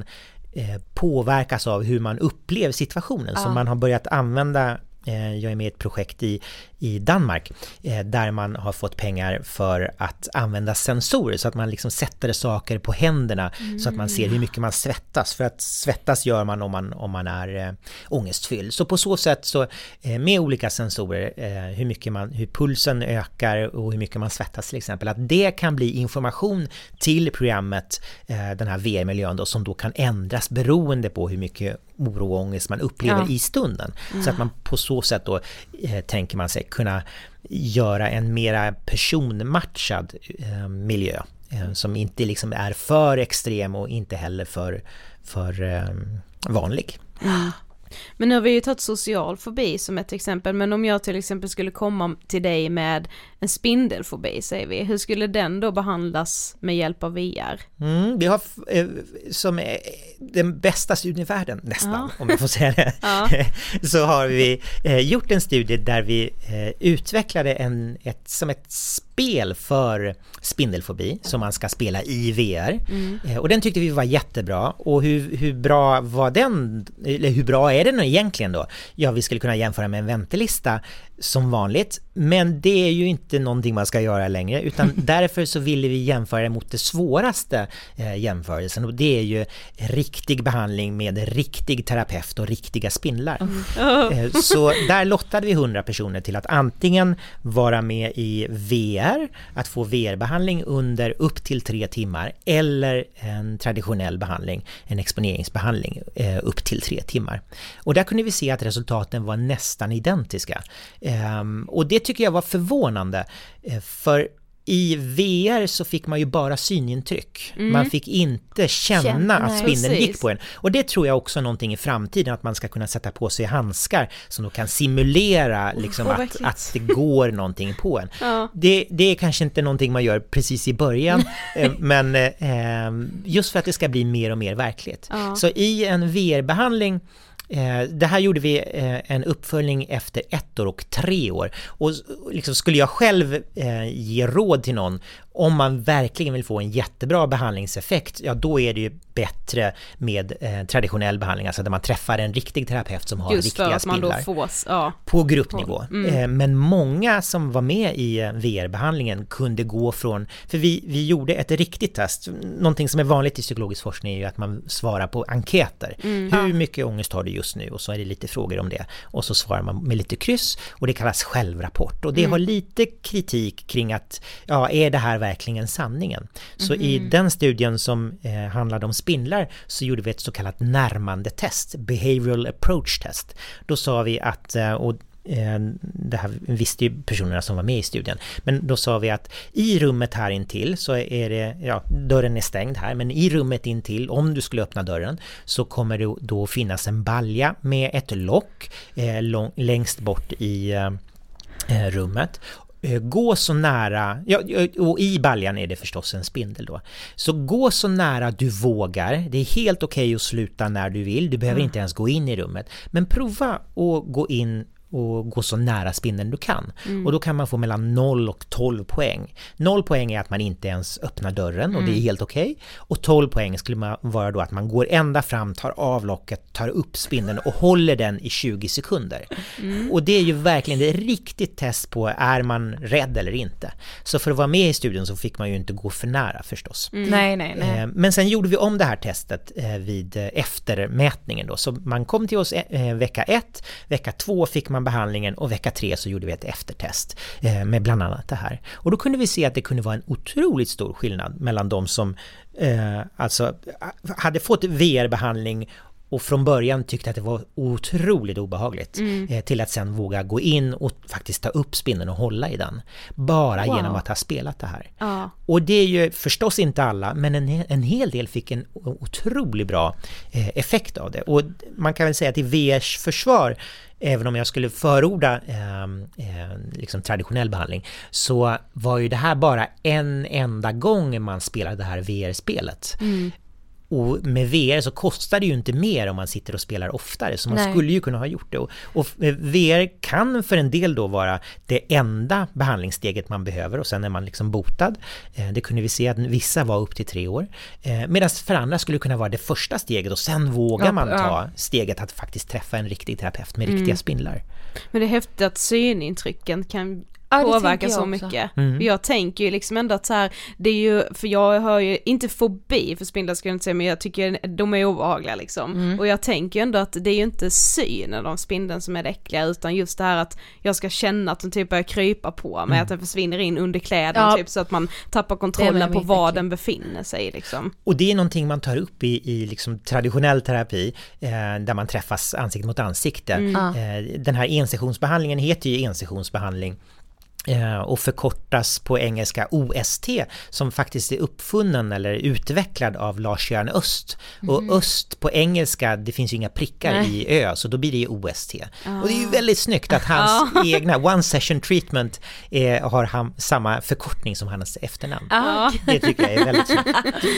eh, påverkas av hur man upplever situationen. Ja. Så man har börjat använda, eh, jag är med i ett projekt i, i Danmark eh, där man har fått pengar för att använda sensorer så att man liksom sätter saker på händerna mm. så att man ser hur mycket man svettas, för att svettas gör man om man, om man är eh, ångestfylld. Så på så sätt så eh, med olika sensorer eh, hur mycket man, hur pulsen ökar och hur mycket man svettas till exempel, att det kan bli information till programmet, eh, den här V R-miljön då, som då kan ändras beroende på hur mycket oro och ångest man upplever ja. i stunden. Mm. Så att man på så sätt då eh, tänker man sig kunna göra en mera personmatchad eh, miljö eh, som inte liksom är för extrem och inte heller för, för eh, vanlig. Mm. Men nu har vi ju tagit social fobi som ett exempel, men om jag till exempel skulle komma till dig med en spindelfobi, säger vi, hur skulle den då behandlas med hjälp av V R? Mm, vi har eh, som är den bästa studien i världen nästan, ja. om jag får säga det, ja. så har vi eh, gjort en studie där vi eh, utvecklade en, ett, som ett spel för spindelfobi som man ska spela i V R. Mm. Eh, och den tyckte vi var jättebra. Och hur, hur bra var den, eller hur bra är den egentligen då? Ja, vi skulle kunna jämföra med en väntelista som vanligt, men det är ju inte någonting man ska göra längre, utan därför så ville vi jämföra mot det svåraste eh, jämförelsen, och det är ju riktig behandling med riktig terapeut och riktiga spindlar. Mm. Eh, så där lottade vi hundra personer till att antingen vara med i V R, att få V R-behandling under upp till tre timmar, eller en traditionell behandling, en exponeringsbehandling eh, upp till tre timmar. Och där kunde vi se att resultaten var nästan identiska. Um, och det tycker jag var förvånande, för i V R så fick man ju bara synintryck. Mm. Man fick inte känna, känna att spindeln gick på en. Och det tror jag också är någonting i framtiden, att man ska kunna sätta på sig handskar som då kan simulera liksom, oh, att, att det går någonting på en. Ja. Det, det är kanske inte någonting man gör precis i början, men eh, just för att det ska bli mer och mer verkligt. Ja. Så i en V R-behandling, Eh, det här gjorde vi eh, en uppföljning efter ett år och tre år. Och liksom, skulle jag själv eh, ge råd till någon, om man verkligen vill få en jättebra behandlingseffekt, ja då är det ju bättre med eh, traditionell behandling, alltså där man träffar en riktig terapeut som har just riktiga spindlar ja. på gruppnivå. Mm. Eh, men många som var med i eh, V R-behandlingen kunde gå från, för vi, vi gjorde ett riktigt test, någonting som är vanligt i psykologisk forskning är ju att man svarar på enkäter. Mm. Hur mycket ångest har du just nu? Och så är det lite frågor om det. Och så svarar man med lite kryss, och det kallas självrapport. Och det mm. har lite kritik kring att, ja, är det här verkligen sanningen? Så mm. i den studien som eh, handlade om spindlar så gjorde vi ett så kallat närmande test, behavioral approach test. Då sa vi att, eh, och det här visste ju personerna som var med i studien, men då sa vi att i rummet här intill så är det, ja, dörren är stängd här, men i rummet intill, om du skulle öppna dörren, så kommer det då finnas en balja med ett lock eh, lång, längst bort i eh, rummet. Gå så nära, ja, och i baljan är det förstås en spindel då. Så gå så nära du vågar. Det är helt okej att sluta när du vill. Du behöver mm. inte ens gå in i rummet. Men prova att gå in och gå så nära spindeln du kan. Mm. Och då kan man få mellan noll och tolv poäng. noll poäng är att man inte ens öppnar dörren, och mm. det är helt okej. Och tolv poäng skulle man vara då att man går ända fram, tar av locket, tar upp spindeln och håller den i tjugo sekunder. Mm. Och det är ju verkligen ett riktigt test på, är man rädd eller inte. Så för att vara med i studien så fick man ju inte gå för nära förstås. Mm. Nej, nej, nej. Men sen gjorde vi om det här testet vid eftermätningen då. Så man kom till oss vecka ett, vecka två fick man behandlingen, och vecka tre så gjorde vi ett eftertest eh, med bland annat det här. Och då kunde vi se att det kunde vara en otroligt stor skillnad mellan de som eh, alltså hade fått V R-behandling och från början tyckte att det var otroligt obehagligt mm. eh, till att sen våga gå in och faktiskt ta upp spindeln och hålla i den. Bara wow. genom att ha spelat det här. Ja. Och det är ju förstås inte alla, men en, en hel del fick en otroligt bra eh, effekt av det. Och man kan väl säga att i V R:s försvar, även om jag skulle förorda eh, eh, liksom traditionell behandling, så var ju det här bara en enda gång man spelade det här V R-spelet. Mm. och med V R så kostar det ju inte mer om man sitter och spelar oftare, så man Nej. skulle ju kunna ha gjort det. Och, och V R kan för en del då vara det enda behandlingssteget man behöver, och sen är man liksom botad. Det kunde vi se att vissa var upp till tre år. Medan för andra skulle det kunna vara det första steget, och sen vågar ja, man ta ja. steget att faktiskt träffa en riktig terapeut med Mm. riktiga spindlar. Men det är häftigt att synintrycken kan Ja, det påverka tänker jag så också. mycket. Mm. Jag tänker ju liksom ändå att så här, det är ju, för jag har ju inte fobi för spindlar skulle jag inte säga, men jag tycker de är obehagliga liksom. Mm. Och jag tänker ju ändå att det är ju inte synen av spindeln som är det äckliga, utan just det här att jag ska känna att den typ börjar krypa på mig, Mm. att den försvinner in under kläderna Ja. typ, så att man tappar Det kontrollen är på väldigt var äckligt. den befinner sig liksom. Och det är någonting man tar upp i, i liksom traditionell terapi, eh, där man träffas ansikte mot ansikte. Mm. Ja. Eh, den här ensessionsbehandlingen heter ju ensessionsbehandling. Eh, och förkortas på engelska O S T, som faktiskt är uppfunnen eller utvecklad av Lars-Göran Öst. Och Öst på engelska, det finns ju inga prickar Nej. i Ö, så då blir det ju O S T. Ah. Och det är ju väldigt snyggt att hans egna One Session Treatment eh, har han, samma förkortning som hans efternamn. Ah. Det tycker jag är väldigt snyggt.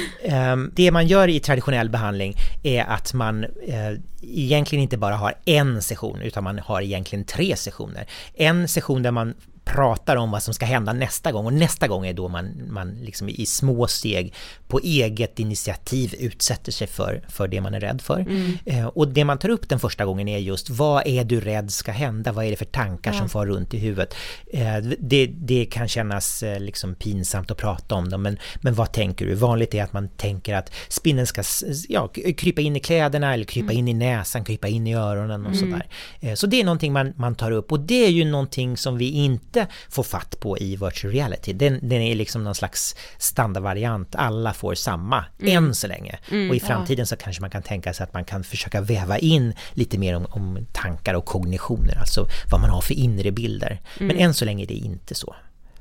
Um, det man gör i traditionell behandling är att man uh, egentligen inte bara har en session, utan man har egentligen tre sessioner. En session där man pratar om vad som ska hända nästa gång, och nästa gång är då man, man liksom i små steg på eget initiativ utsätter sig för, för det man är rädd för. Mm. Eh, och det man tar upp den första gången är just, vad är du rädd ska hända? Vad är det för tankar Ja. som far runt i huvudet? Eh, det, det kan kännas eh, liksom pinsamt att prata om dem, men, men vad tänker du? Vanligt är att man tänker att spindeln ska ja, krypa in i kläderna, eller krypa Mm. in i näsan, krypa in i öronen och Mm. sådär. Eh, så det är någonting man, man tar upp, och det är ju någonting som vi inte får fatt på i virtual reality. Den, den är liksom någon slags standardvariant. Alla får samma, Mm. än så länge. Mm. Och i framtiden så kanske man kan tänka sig att man kan försöka väva in lite mer om, om tankar och kognitioner, alltså vad man har för inre bilder. Men Mm. än så länge är det inte så.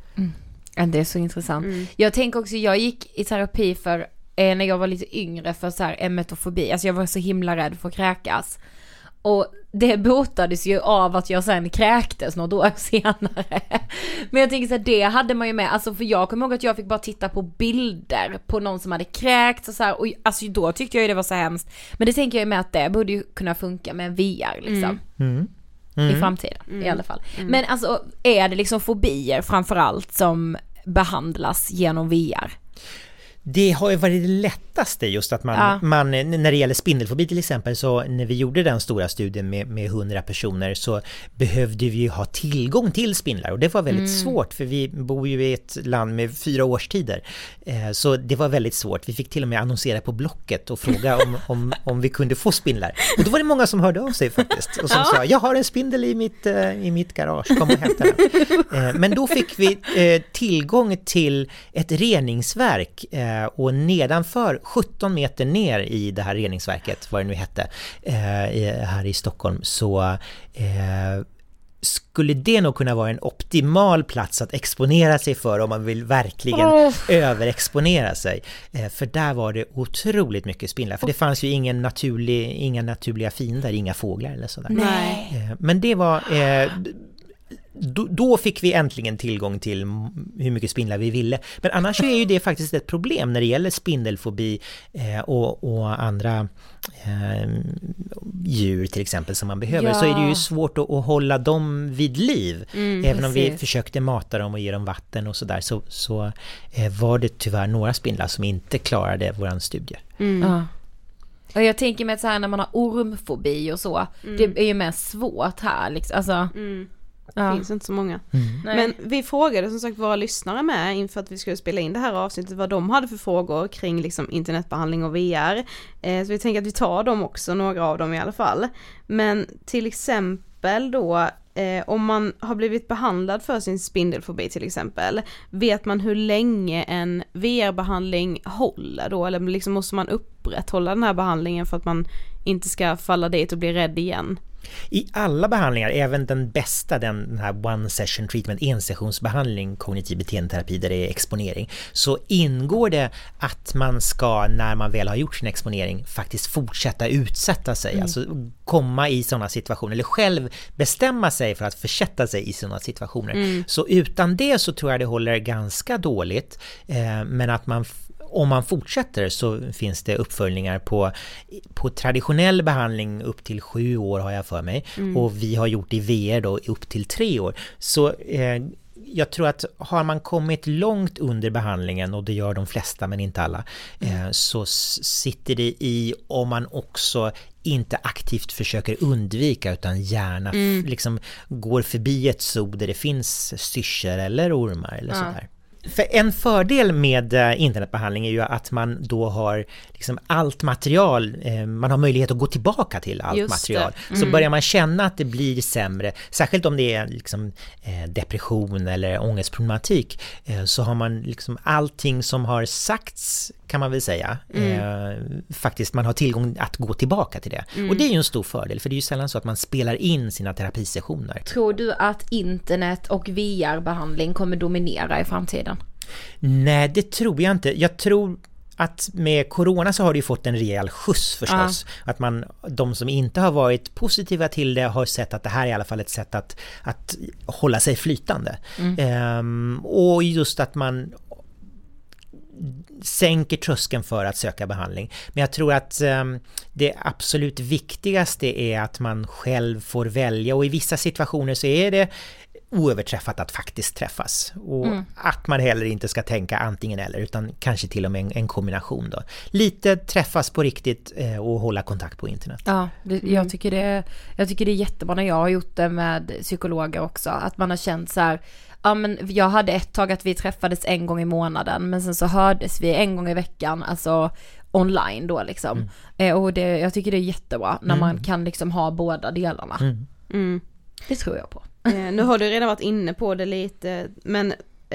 Ja, det är så intressant. Mm. Jag tänker också, jag gick i terapi för eh, när jag var lite yngre för så här emetofobi. Alltså jag var så himla rädd för att kräkas. Och det botades ju av att jag sen kräktes något år senare. Men jag tänker så här, det hade man ju med. Alltså för jag kommer ihåg att jag fick bara titta på bilder på någon som hade kräkts och så här. Och alltså då tyckte jag ju det var så hemskt. Men det tänker jag ju med att det borde ju kunna funka med V R liksom. Mm. I Mm. framtiden Mm. i alla fall. Mm. Men alltså är det liksom fobier framförallt som behandlas genom V R? Det har ju varit det lättaste, just att man, Ja. man, när det gäller spindelfobi till exempel, så när vi gjorde den stora studien med, med hundra personer så behövde vi ju ha tillgång till spindlar, och det var väldigt Mm. svårt, för vi bor ju i ett land med fyra årstider, eh, så det var väldigt svårt. Vi fick till och med annonsera på Blocket och fråga om, om, om vi kunde få spindlar, och då var det många som hörde av sig faktiskt och som sa, jag har en spindel i mitt, eh, i mitt garage, kom och hämta den. Eh, men då fick vi eh, tillgång till ett reningsverk, eh, och nedanför, sjutton meter ner i det här reningsverket, vad det nu hette, eh, här i Stockholm, så eh, skulle det nog kunna vara en optimal plats att exponera sig för om man vill verkligen Oh. överexponera sig. Eh, för där var det otroligt mycket spindlar, för det fanns ju ingen naturlig, inga naturliga fiender, inga fåglar eller sådär. Nej. Eh, men det var... Eh, Då, då fick vi äntligen tillgång till hur mycket spindlar vi ville. Men annars är ju det faktiskt ett problem när det gäller spindelfobi eh, och, och andra eh, djur till exempel som man behöver. Ja. Så är det ju svårt att, att hålla dem vid liv. Mm, Även om vi precis. försökte mata dem och ge dem vatten och sådär, så, så eh, var det tyvärr några spindlar som inte klarade våran studie. Mm. Ja. Och jag tänker mig att så här när man har ormfobi och så, Mm. det är ju mer svårt här liksom. Alltså, Mm. ja. Det finns inte så många. Nej. Men vi frågade som sagt våra lyssnare med inför att vi skulle spela in det här avsnittet vad de hade för frågor kring liksom internetbehandling och V R. Eh, så vi tänker att vi tar dem också, några av dem i alla fall. Men till exempel då, eh, om man har blivit behandlad för sin spindelfobi till exempel, vet man hur länge en V R-behandling håller då? Eller liksom måste man upprätthålla den här behandlingen för att man inte ska falla dit och bli rädd igen? I alla behandlingar, även den bästa, den, den här one session treatment, ensessionsbehandling, kognitiv beteendeterapi där det är exponering, så ingår det att man ska, när man väl har gjort sin exponering, faktiskt fortsätta utsätta sig, mm. alltså komma i sådana situationer, eller själv bestämma sig för att försätta sig i sådana situationer. Mm. Så utan det så tror jag det håller ganska dåligt, eh, men att man om man fortsätter så finns det uppföljningar på, på traditionell behandling upp till sju år har jag för mig. Mm. Och vi har gjort i V R då upp till tre år. Så eh, jag tror att har man kommit långt under behandlingen, och det gör de flesta men inte alla, mm. eh, så sitter det i om man också inte aktivt försöker undvika utan gärna mm. f- liksom går förbi ett zoo där det finns syrsor eller ormar eller ja. sådär. För en fördel med eh, internetbehandling är ju att man då har liksom allt material, eh, man har möjlighet att gå tillbaka till allt Just material. Mm. Så börjar man känna att det blir sämre, särskilt om det är liksom, eh, depression eller ångestproblematik, eh, så har man liksom allting som har sagts, kan man väl säga, mm. eh, faktiskt man har tillgång att gå tillbaka till det. Mm. Och det är ju en stor fördel, för det är ju sällan så att man spelar in sina terapisessioner. Tror du att internet och V R-behandling kommer dominera i framtiden? Nej, det tror jag inte. Jag tror att med corona så har det ju fått en rejäl skjuts förstås. Ja. Att man, de som inte har varit positiva till det har sett att det här är i alla fall ett sätt att, att hålla sig flytande. Mm. Ehm, och just att man sänker tröskeln för att söka behandling. Men jag tror att um, det absolut viktigaste är att man själv får välja, och i vissa situationer så är det oöverträffat att faktiskt träffas, och mm. att man heller inte ska tänka antingen eller, utan kanske till och med en, en kombination då. Lite träffas på riktigt eh, och hålla kontakt på internet. Ja, det, jag, tycker det, jag tycker det är jättebra när jag har gjort det med psykologer också, att man har känt så här, ja men jag hade ett tag att vi träffades en gång i månaden, men sen så hördes vi en gång i veckan, alltså online då liksom. Mm. Eh, och det, jag tycker det är jättebra när mm. man kan liksom ha båda delarna. Mm. Mm. Det tror jag på. Eh, nu har du redan varit inne på det lite, men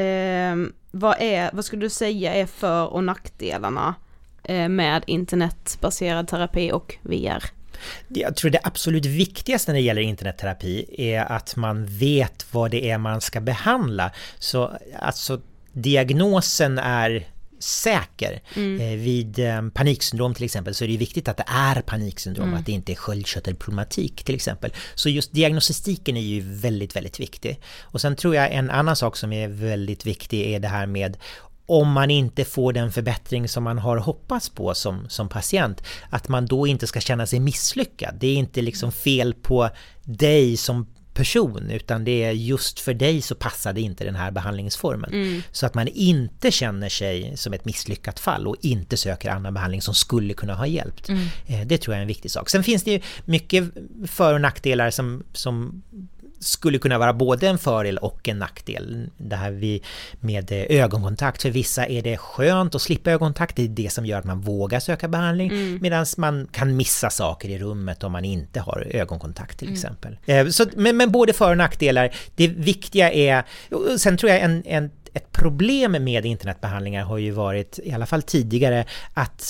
eh, vad, är, vad skulle du säga är för- och nackdelarna eh, med internetbaserad terapi och V R? Jag tror det absolut viktigaste när det gäller internetterapi är att man vet vad det är man ska behandla. Så alltså diagnosen är säker. Mm. Eh, vid eh, paniksyndrom till exempel så är det viktigt att det är paniksyndrom, mm. att det inte är sköldkörtelproblematik till exempel. Så just diagnostiken är ju väldigt, väldigt viktig. Och sen tror jag en annan sak som är väldigt viktig är det här med om man inte får den förbättring som man har hoppats på som, som patient, att man då inte ska känna sig misslyckad. Det är inte liksom fel på dig som person, utan det är just för dig så passade inte den här behandlingsformen. Mm. Så att man inte känner sig som ett misslyckat fall och inte söker annan behandling som skulle kunna ha hjälpt. Mm. Eh, det tror jag är en viktig sak. Sen finns det ju mycket för- och nackdelar som, som skulle kunna vara både en fördel och en nackdel. Det här vi med ögonkontakt, för vissa är det skönt att slippa ögonkontakt, det är det som gör att man vågar söka behandling, mm. medan man kan missa saker i rummet om man inte har ögonkontakt till mm. exempel. Så, men, men både för- och nackdelar, det viktiga är, sen tror jag en, en, ett problem med internetbehandlingar har ju varit, i alla fall tidigare, att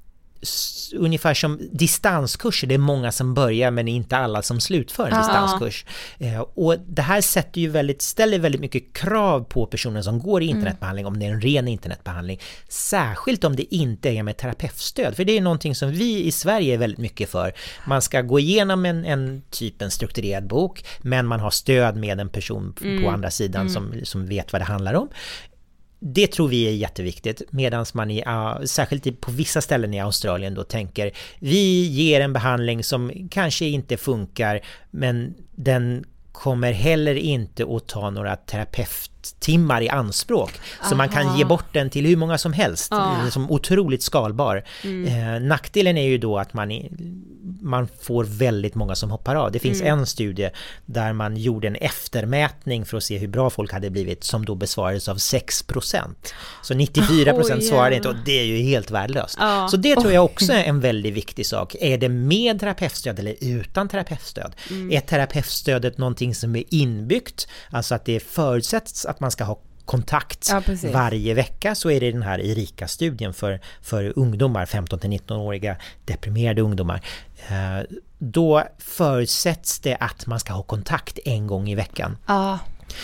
ungefär som distanskurser, det är många som börjar men inte alla som slutför en distanskurs. Eh, och det här sätter ju väldigt, ställer väldigt mycket krav på personen som går i internetbehandling, mm. om det är en ren internetbehandling. Särskilt om det inte är med terapeutstöd, för det är någonting som vi i Sverige är väldigt mycket för. Man ska gå igenom en, en typ en strukturerad bok, men man har stöd med en person mm. på andra sidan mm. som, som vet vad det handlar om. Det tror vi är jätteviktigt, medan man i, uh, särskilt på vissa ställen i Australien då tänker vi ger en behandling som kanske inte funkar, men den kommer heller inte att ta några terapeuttimmar i anspråk. Aha. Så man kan ge bort den till hur många som helst. Ah. Som otroligt skalbar. Mm. Eh, nackdelen är ju då att man, i, man får väldigt många som hoppar av. Det finns mm. en studie där man gjorde en eftermätning för att se hur bra folk hade blivit, som då besvarades av sex procent. Så nittiofyra procent oh, yeah. svarade inte, och det är ju helt värdelöst. Ah. Så det tror jag också är en väldigt viktig sak. Är det med terapeutstöd eller utan terapeutstöd? Mm. Är terapeutstödet någonting som är inbyggt, alltså att det förutsätts att man ska ha kontakt ja, varje vecka, så är det den här Erika-studien för, för ungdomar, femton till nitton-åriga deprimerade ungdomar. Eh, då förutsätts det att man ska ha kontakt en gång i veckan. Ja.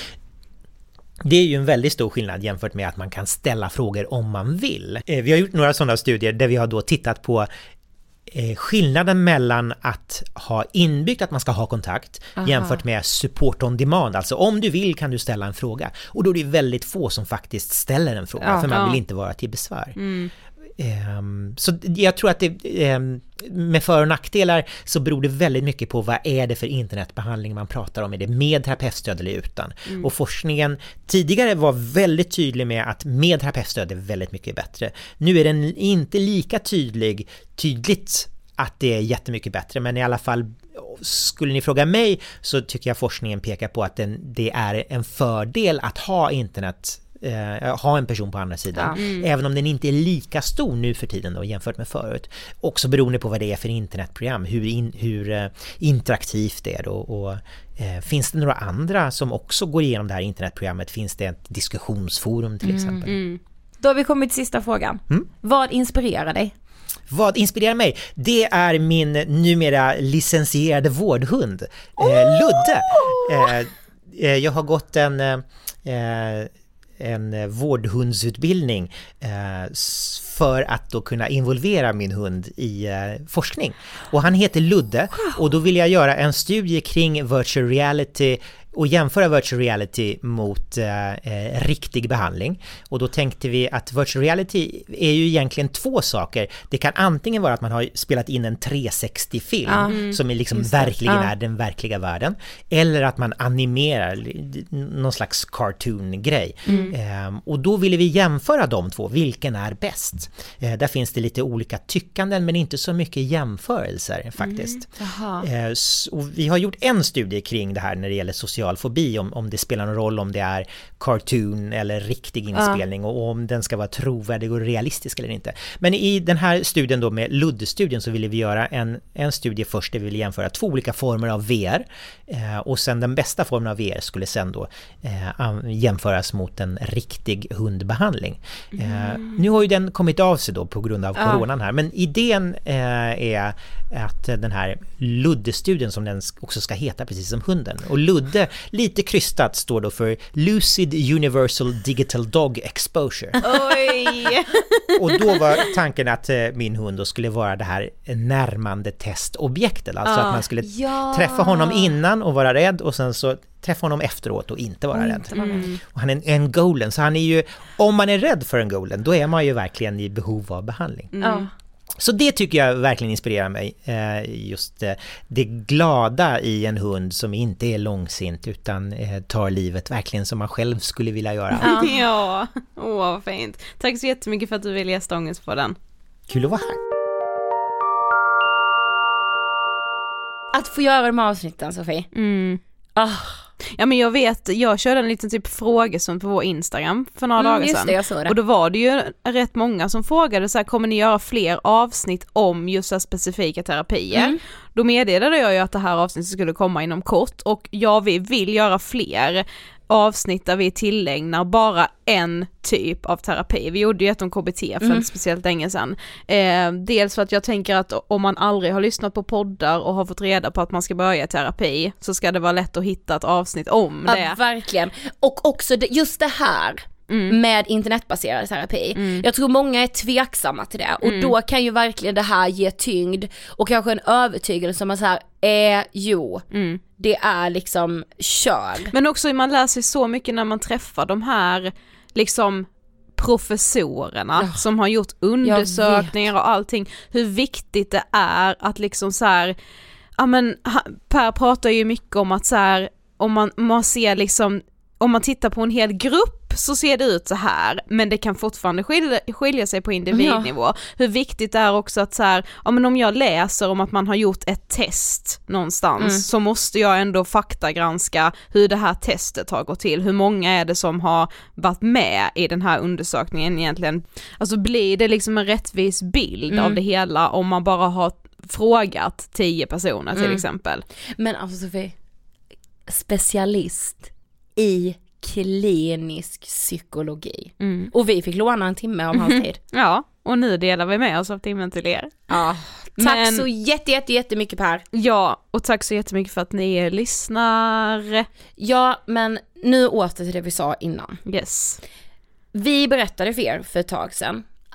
Det är ju en väldigt stor skillnad jämfört med att man kan ställa frågor om man vill. Eh, vi har gjort några sådana studier där vi har då tittat på eh, skillnaden mellan att ha inbyggt att man ska ha kontakt Aha. jämfört med support on demand. Alltså om du vill kan du ställa en fråga. Och då är det väldigt få som faktiskt ställer en fråga, Ja, för man ja. vill inte vara till besvär. Mm. Um, så jag tror att det, um, med för- och nackdelar så beror det väldigt mycket på vad är det för internetbehandling man pratar om. Är det med terapeutstöd eller utan? Mm. Och forskningen tidigare var väldigt tydlig med att med terapeutstöd är väldigt mycket bättre. Nu är den inte lika tydlig, tydligt att det är jättemycket bättre, men i alla fall skulle ni fråga mig så tycker jag forskningen pekar på att den, det är en fördel att ha internet, eh, ha en person på andra sidan, Ja. Mm. även om den inte är lika stor nu för tiden då, jämfört med förut. Också beroende på vad det är för internetprogram, hur, in, hur eh, interaktivt det är då, och eh, finns det några andra som också går igenom det här internetprogrammet? Finns det ett diskussionsforum till exempel? Mm. Då har vi kommit till sista frågan. Mm. Vad inspirerar dig? Vad inspirerar mig? Det är min numera licensierade vårdhund, eh, Ludde. Eh, eh, jag har gått en, eh, en vårdhundsutbildning eh, s- för att då kunna involvera min hund i eh, forskning. Och han heter Ludde, och då vill jag göra en studie kring virtual reality och jämföra virtual reality mot eh, eh, riktig behandling. Och då tänkte vi att virtual reality är ju egentligen två saker. Det kan antingen vara att man har spelat in en trehundrasextio-film Ja, mm. som är liksom Just det. verkligen Ja. är den verkliga världen. Eller att man animerar någon slags cartoon-grej. Mm. Ehm, och då ville vi jämföra de två. Vilken är bäst? Eh, där finns det lite olika tyckanden, men inte så mycket jämförelser faktiskt. Jaha. Eh, s- och vi har gjort en studie kring det här när det gäller social fobi, om, om det spelar någon roll om det är cartoon eller riktig inspelning, och, och om den ska vara trovärdig och realistisk eller inte. Men i den här studien då med Ludde-studien så ville vi göra en, en studie först där vi ville jämföra två olika former av V R, eh, och sen den bästa formen av V R skulle sen då eh, an- jämföras mot en riktig hundbehandling. Eh, nu har ju den kommit av sig då på grund av Ja. coronan här, men idén eh, är att den här Ludde-studien, som den också ska heta precis som hunden, och Ludde lite krystat står då för Lucid Universal Digital Dog Exposure. Oj! Och då var tanken att eh, min hund då skulle vara det här närmande testobjektet, alltså Ja. att man skulle Ja. träffa honom innan och vara rädd, och sen så träffa honom efteråt och inte vara Och rädd. inte vara rädd. Och han är en, en golden, så han är ju, om man är rädd för en golden, då är man ju verkligen i behov av behandling. Ja. Så det tycker jag verkligen inspirerar mig, eh, just eh, det glada i en hund som inte är långsint utan eh, tar livet verkligen som man själv skulle vilja göra. Ja. Ja, åh vad fint. Tack så jättemycket för att du ville gästa Ångest på den. Kul att vara här. Att få göra de här avsnitten, Sofie. Mm. Ah. Ja, men jag vet, jag körde en liten typ frågestund på vår Instagram för några Mm, dagar just sedan. det, jag såg det. Och då var det ju rätt många som frågade så här, kommer ni göra fler avsnitt om just så här specifika terapier? Mm. Då meddelade jag ju att det här avsnittet skulle komma inom kort, och ja, vi vill göra fler avsnitt där vi tillägnar bara en typ av terapi. Vi gjorde ju ett om K B T för Mm. inte speciellt länge sedan. Eh, dels för att jag tänker att om man aldrig har lyssnat på poddar och har fått reda på att man ska börja i terapi, så ska det vara lätt att hitta ett avsnitt om Ja, det. verkligen. Och också det, just det här Mm. med internetbaserad terapi. Mm. Jag tror många är tveksamma till det, och Mm. då kan ju verkligen det här ge tyngd och kanske en övertygelse som att så här, eh, jo, Mm. det är liksom kör. Men också man lär sig så mycket när man träffar de här liksom professorerna Ja. som har gjort undersökningar och allting, hur viktigt det är att liksom så här, ja men ha- Per pratar ju mycket om att så här, om man, man ser liksom, om man tittar på en hel grupp så ser det ut så här, men det kan fortfarande skilja, skilja sig på individnivå. Hur viktigt det är också att så här, ja men om jag läser om att man har gjort ett test någonstans, Mm. så måste jag ändå faktagranska hur det här testet har gått till. Hur många är det som har varit med i den här undersökningen egentligen? Alltså blir det liksom en rättvis bild Mm. av det hela om man bara har frågat tio personer till Mm. exempel? Men alltså Sofie, specialist i klinisk psykologi. Mm. Och vi fick låna en timme om hans tid. Ja, och nu delar vi med oss av timmen till er. Ja. Tack Men- så jätte, jätte, jättemycket Per. Ja, och tack så jättemycket för att ni lyssnar. Ja, men nu åter till det vi sa innan. Yes. Vi berättade för er för ett tag sedan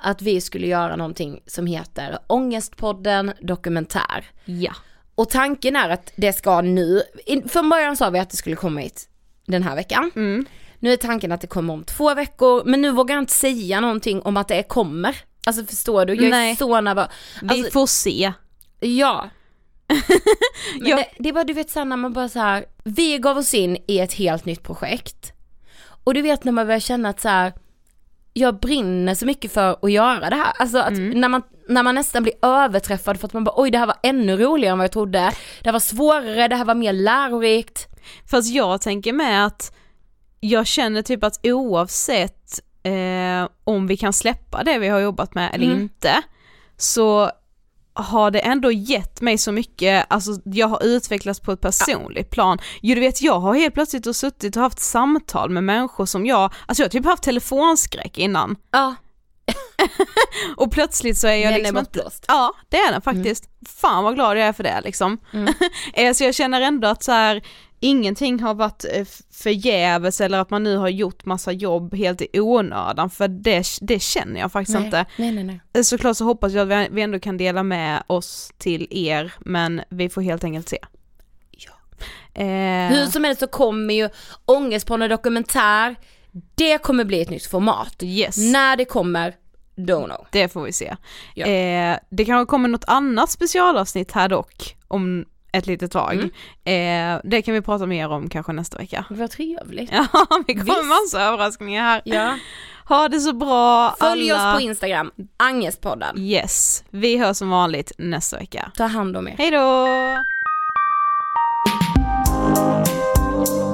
att vi skulle göra någonting som heter Ångestpodden dokumentär. Ja. Och tanken är att det ska nu, från början sa vi att det skulle komma hit den här veckan. Mm. Nu är tanken att det kommer om två veckor, men nu vågar jag inte säga någonting om att det kommer. Alltså förstår du, jag Nej. är så nervös. Alltså, Vi får se. ja. Men Ja. det, det är bara, du vet så här, när man bara så här, vi gav oss in i ett helt nytt projekt. Och du vet när man börjar känna att så här, jag brinner så mycket för att göra det här. Alltså att Mm. när, man, när man nästan blir överträffad för att man bara, oj det här var ännu roligare än vad jag trodde. Det här var svårare, det här var mer lärorikt. Fast jag tänker med att jag känner typ att oavsett eh, om vi kan släppa det vi har jobbat med eller Mm. inte, så har det ändå gett mig så mycket, alltså jag har utvecklats på ett personligt plan. Jo, du vet, jag har helt plötsligt och suttit och haft samtal med människor som jag, alltså jag har typ haft telefonskräck innan. Ja, Och plötsligt så är jag den liksom är inte- bortblåst. Ja, det är den faktiskt. Fan vad glad jag är för det liksom. Mm. Eh, så jag känner ändå att så här, ingenting har varit eh, förgäves eller att man nu har gjort massa jobb helt i onödan, för det, det känner jag faktiskt Nej, inte. nej, nej, nej. Eh, Såklart så hoppas jag att vi- vi ändå kan dela med oss till er, men vi får helt enkelt se. Ja. Eh, Hur som helst så kommer ju Ångestpodden dokumentär, det kommer bli ett nytt format. yes. När det kommer, don't know. Det får vi se. Ja. Eh, det kanske kommer något annat specialavsnitt här dock om ett litet tag. Mm. Eh, det kan vi prata mer om kanske nästa vecka. Vad trevligt. Ja, vi kommer Visst. massa överraskningar här. Ja. Ha det så bra Följ alla. oss på Instagram, Ångestpodden. Yes, vi hörs som vanligt nästa vecka. Ta hand om er. Hej då!